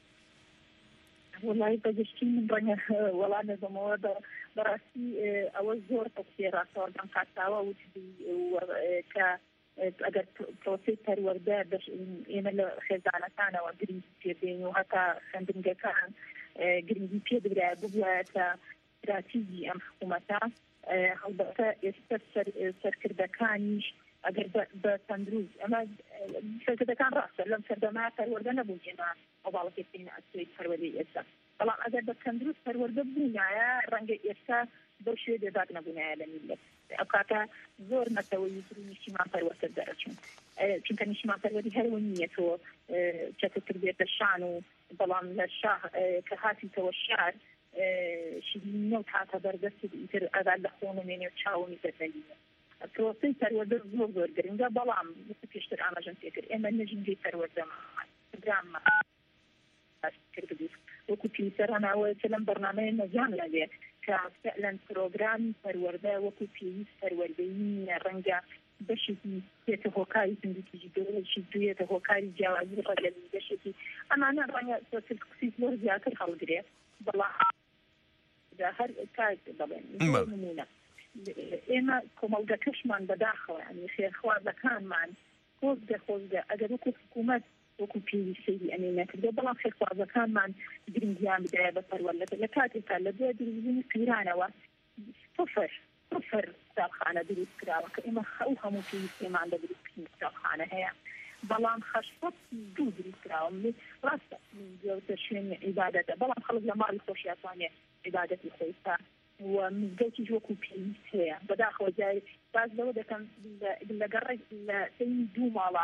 وڵی بەگشتی من ڕەنگە وەڵامێ بەمەوە بەڕاستی ئەوە زۆر تەقسیێ ڕاستەوەردەم کاتاوە وتی کە ئەگەر پرۆسی پەروەردە ئێمە لە خێزانەکانەوە گرنگ پێدەین و هەتا خوێندنگەکان گرنگی پێ بدرایە ببوایەتە استراتیژی ئەم حکوومەتە هەڵبەتە ئێستا سەرکردەکانیش ئەگەر بە تەندروست ئەمە سەرکردەکان ڕاستە لەم سەردەما پەروەردە نەبوو ئێمە ئەوباڵەکە بکەین ئەسوی پەروەردەی ئێستا بەڵام ئەگەر بە تەندروست پەروەردە بوونایە ڕەنگە ئێستا بەو شوێ بێداد نەبوونایە لە میلەت ئەو کاتە زۆر مەسەوەی نیشتیمان پەروەردە دەرەچوون چونکە نیشتیمان پەروەردی هەرەوە نییە تۆ چەترتر بێتە شان و بەڵام لە شاه کە هاتیتەوە شار شیرینە و تاتە بەردەست ئیتر ئەدا لە خۆنمێنێ و چاومی دەدەلینە پرۆسەی پەروەردە زۆر زۆر گرنگە بەڵام پێشتر ئاماژەم پێکرد ئێمە نەژینگەی پەروەردەمان پرۆگراممان کرد وەکو پیسەر هەناوە کە لەم بەرنامەیە نەزان لەبێ کە فعلاً پرۆگرامی پەروەردە وەکو پێویست پەروەردەیی نیە ڕەنگە بەشێکی پێتە هۆکاری زیندگیی دۆڵەشی دوێتە هۆکاری جیاوازی ڕەگەلی بەشێکی ئەمانە ڕەنگە قسەی زۆر زیاتر هەڵگرێ بەڵام هەر کات دەڵێن نمونە ئێمە کۆمەڵگەکەشمان بەداخەوە ینی خێرخوازەکانمان خۆزگە خۆزگە ئەگەر وەکو حکوومەت وەکو پێویستەی ئەمە نەکردو بەڵام خێرخوازەکانمان گرنگیان بدایە بە پەروەردە لە کاتێکا لە دوای دروستبوونی قیرانەوە صفر صفر قوتابخانە دروست کراوە کە ئێمە ئەو هەموو پێویستێمان لە دروستکردنی قوتابخانە هەیە بەڵام خەشفەت دوو دروست کراوە ڕاستە جوتە شوێنی عیبادەتە بەڵام خەڵک لە ماڵی خۆشیاتوانێ عیبادەتی خۆیستا و مزگەوتی وەکو پێویست هەیە بەداخەوە جای باز لەوە دەکەم لەگەڕێ لە سەی دوو ماڵە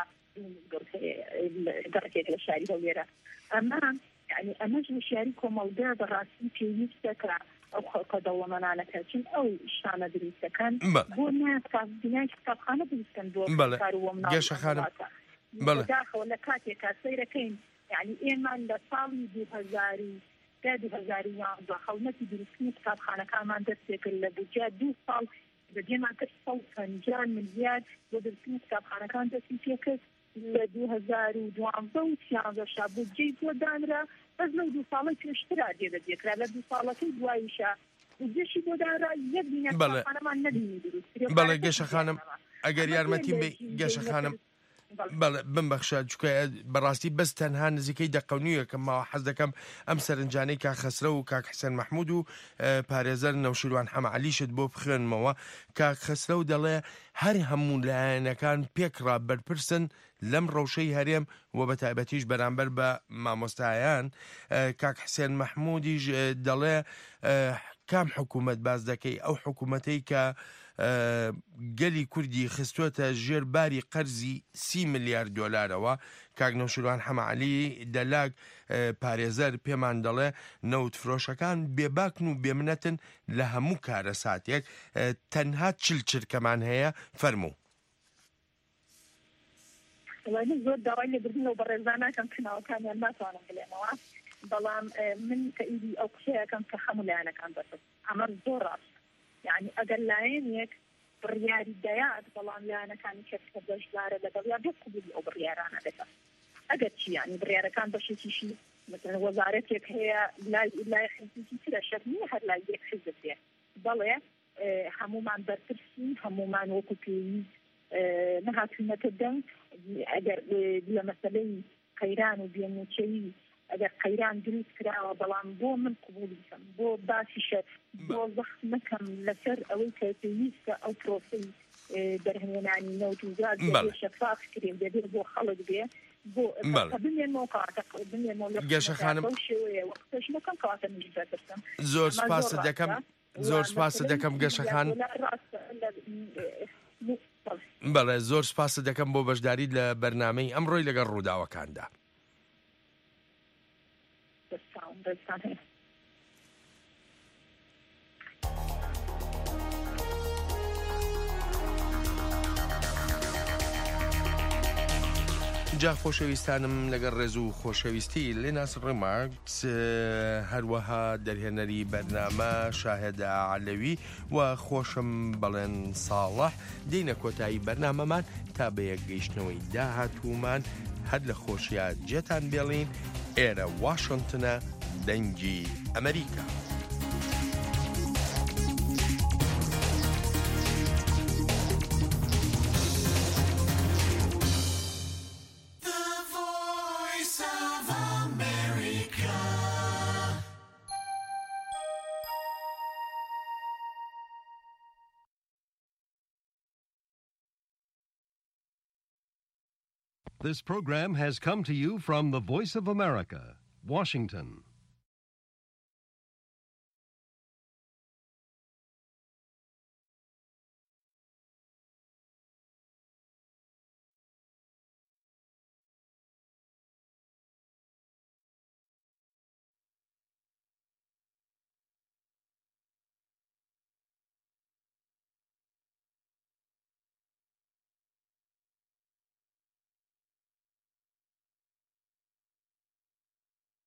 گەڕێک لە شاری هەولێرە ئەمە یعنی ئەمەش وشیاری کۆمەڵگە بەڕاستی پێویستە کە ئەو خەڵکە دەوڵەمەنانەکە چون ئەو شانە دروستەکەن بۆ نابینای قوتابخانە دروستکەن بۆ کار و وەمناڵەکە بەداخەوە لە کاتێکا سەیرەکەین یعنی ئێمە لە ساڵی دوو هەزار و دوو هەزار و یانزە خەڵمەتی دروستکردنی قوتابخانەکانمان دەست پێکرد لە بودجە دوو ساڵ بەجێمان کرد سەد و پەنجا ملیار بۆ دروستکردنی قوتابخانەکان دەستی پێکرد لە دوو هەزار و دوانزە و سیانزەشا بودجەی بۆ دانرا بەس لەو دوو ساڵی پێشترا دێدەدێکرا لە دوو ساڵەکەی دواییشە بودجەشی بۆ دانرا یەک دینە قوتابخانەمان نەبینی دروست بەڵێ گەشە خانم ئەگەر یارمەتیم بێ گەشە خانم بمبەخشە چکە بەڕاستی بەس تەنها نزیکەی دەقەونیە کە ماوە حەز دەکەم ئەم سەرنجانەی کاک خەسرە و کاک حسێن مەحموود و پارێزەر نەوشیروان حەمەعەلیشت بۆ بخوێنمەوە کاک خەسرە و دەڵێ هەر هەموو لایەنەکان پێکڕا بەرپرسن لەم ڕەوشەی هەرێم و بە تایبەتیش بەرامبەر بە مامۆستایان کاک حسێن مەحموودیش دەڵێ کام حکوومەت باز دەکەی ئەو حکوومەتەی کە گەلی کوردی خستووەتە ژێر باری قەرزی سی ملیارد دۆلارەوە کاک نەوشیروان حەمەعەلی دەلاک پارێزەر پێمان دەڵێ نەوت فرۆشەکان بێباکن و بێمنەتن لە هەموو کارە ساتێک تەنها چل چرکەمان هەیە فەرموو زۆر داوای لێبردنەوە بە ڕێزانەکەم کناوەکانیان ناتوانم بڵێمەوە بەڵام من کە ئیدی ئەو قسەیەکەم کە هەموو لایەنەکان بەرپرس ئەمە زۆر ڕاست یعنی ئەگەر لایەنێک بڕیاری دەیات بەڵام لایەنەکانی کەسکە دەژدارە لەگەڵیا بێ قبولی ئەو بڕیارانە دەکات ئەگەر چی یعنی بڕیارەکان بەشێکیشی مثلا وەزارەتێک هەیە لای لای حزبێکی ترە شەر نییە هەر لای یەک حزب بێ بەڵێ هەمومان بەرپرسین هەمومان وەکو پێویست نەهاتوونەتە دەنگ ئەگەر لە مەسەلەی قەیران و بێنوچەیی ئەگەر قەیران دروست کراوە بەڵام بۆ من قبولی بکەم بۆ باسیشە بۆ زەخت نەکەم لەسەر ئەوەی کە پێویستە ئەو پرۆسەی دەرهێنانی نەوت و گاز شەفاف کرێن دەبێت بۆ خەڵک بێ بۆ بمێنەوە کاتە بمێنەوە گەشە خانم شێوەیە وەختەش نەکەم کاتە میش بەرپرسم زۆر سپاس دەکەم زۆر سپاس دەکەم گەشە خان بەڵێ زۆر سپاس دەکەم بۆ بەشداری لە بەرنامەی ئەمڕۆی لەگەڵ ڕووداوەکاندا جا خۆشەویستانم لەگەڵ ڕێز و خۆشەویستی لێناس ڕێماکس هەروەها دەرهێنەری بەرنامە شاهێدە عەلەوی و خۆشم بەڵێن ساڵح دێنە کۆتایی بەرنامەمان تا بە یەک گەیشتنەوەی داهاتوومان هەر لە خۆشیە جێتان بێڵین ئێرە واشنگتنە دەنگی ئەمریکا. This program has come to you from the Voice of America, Washington.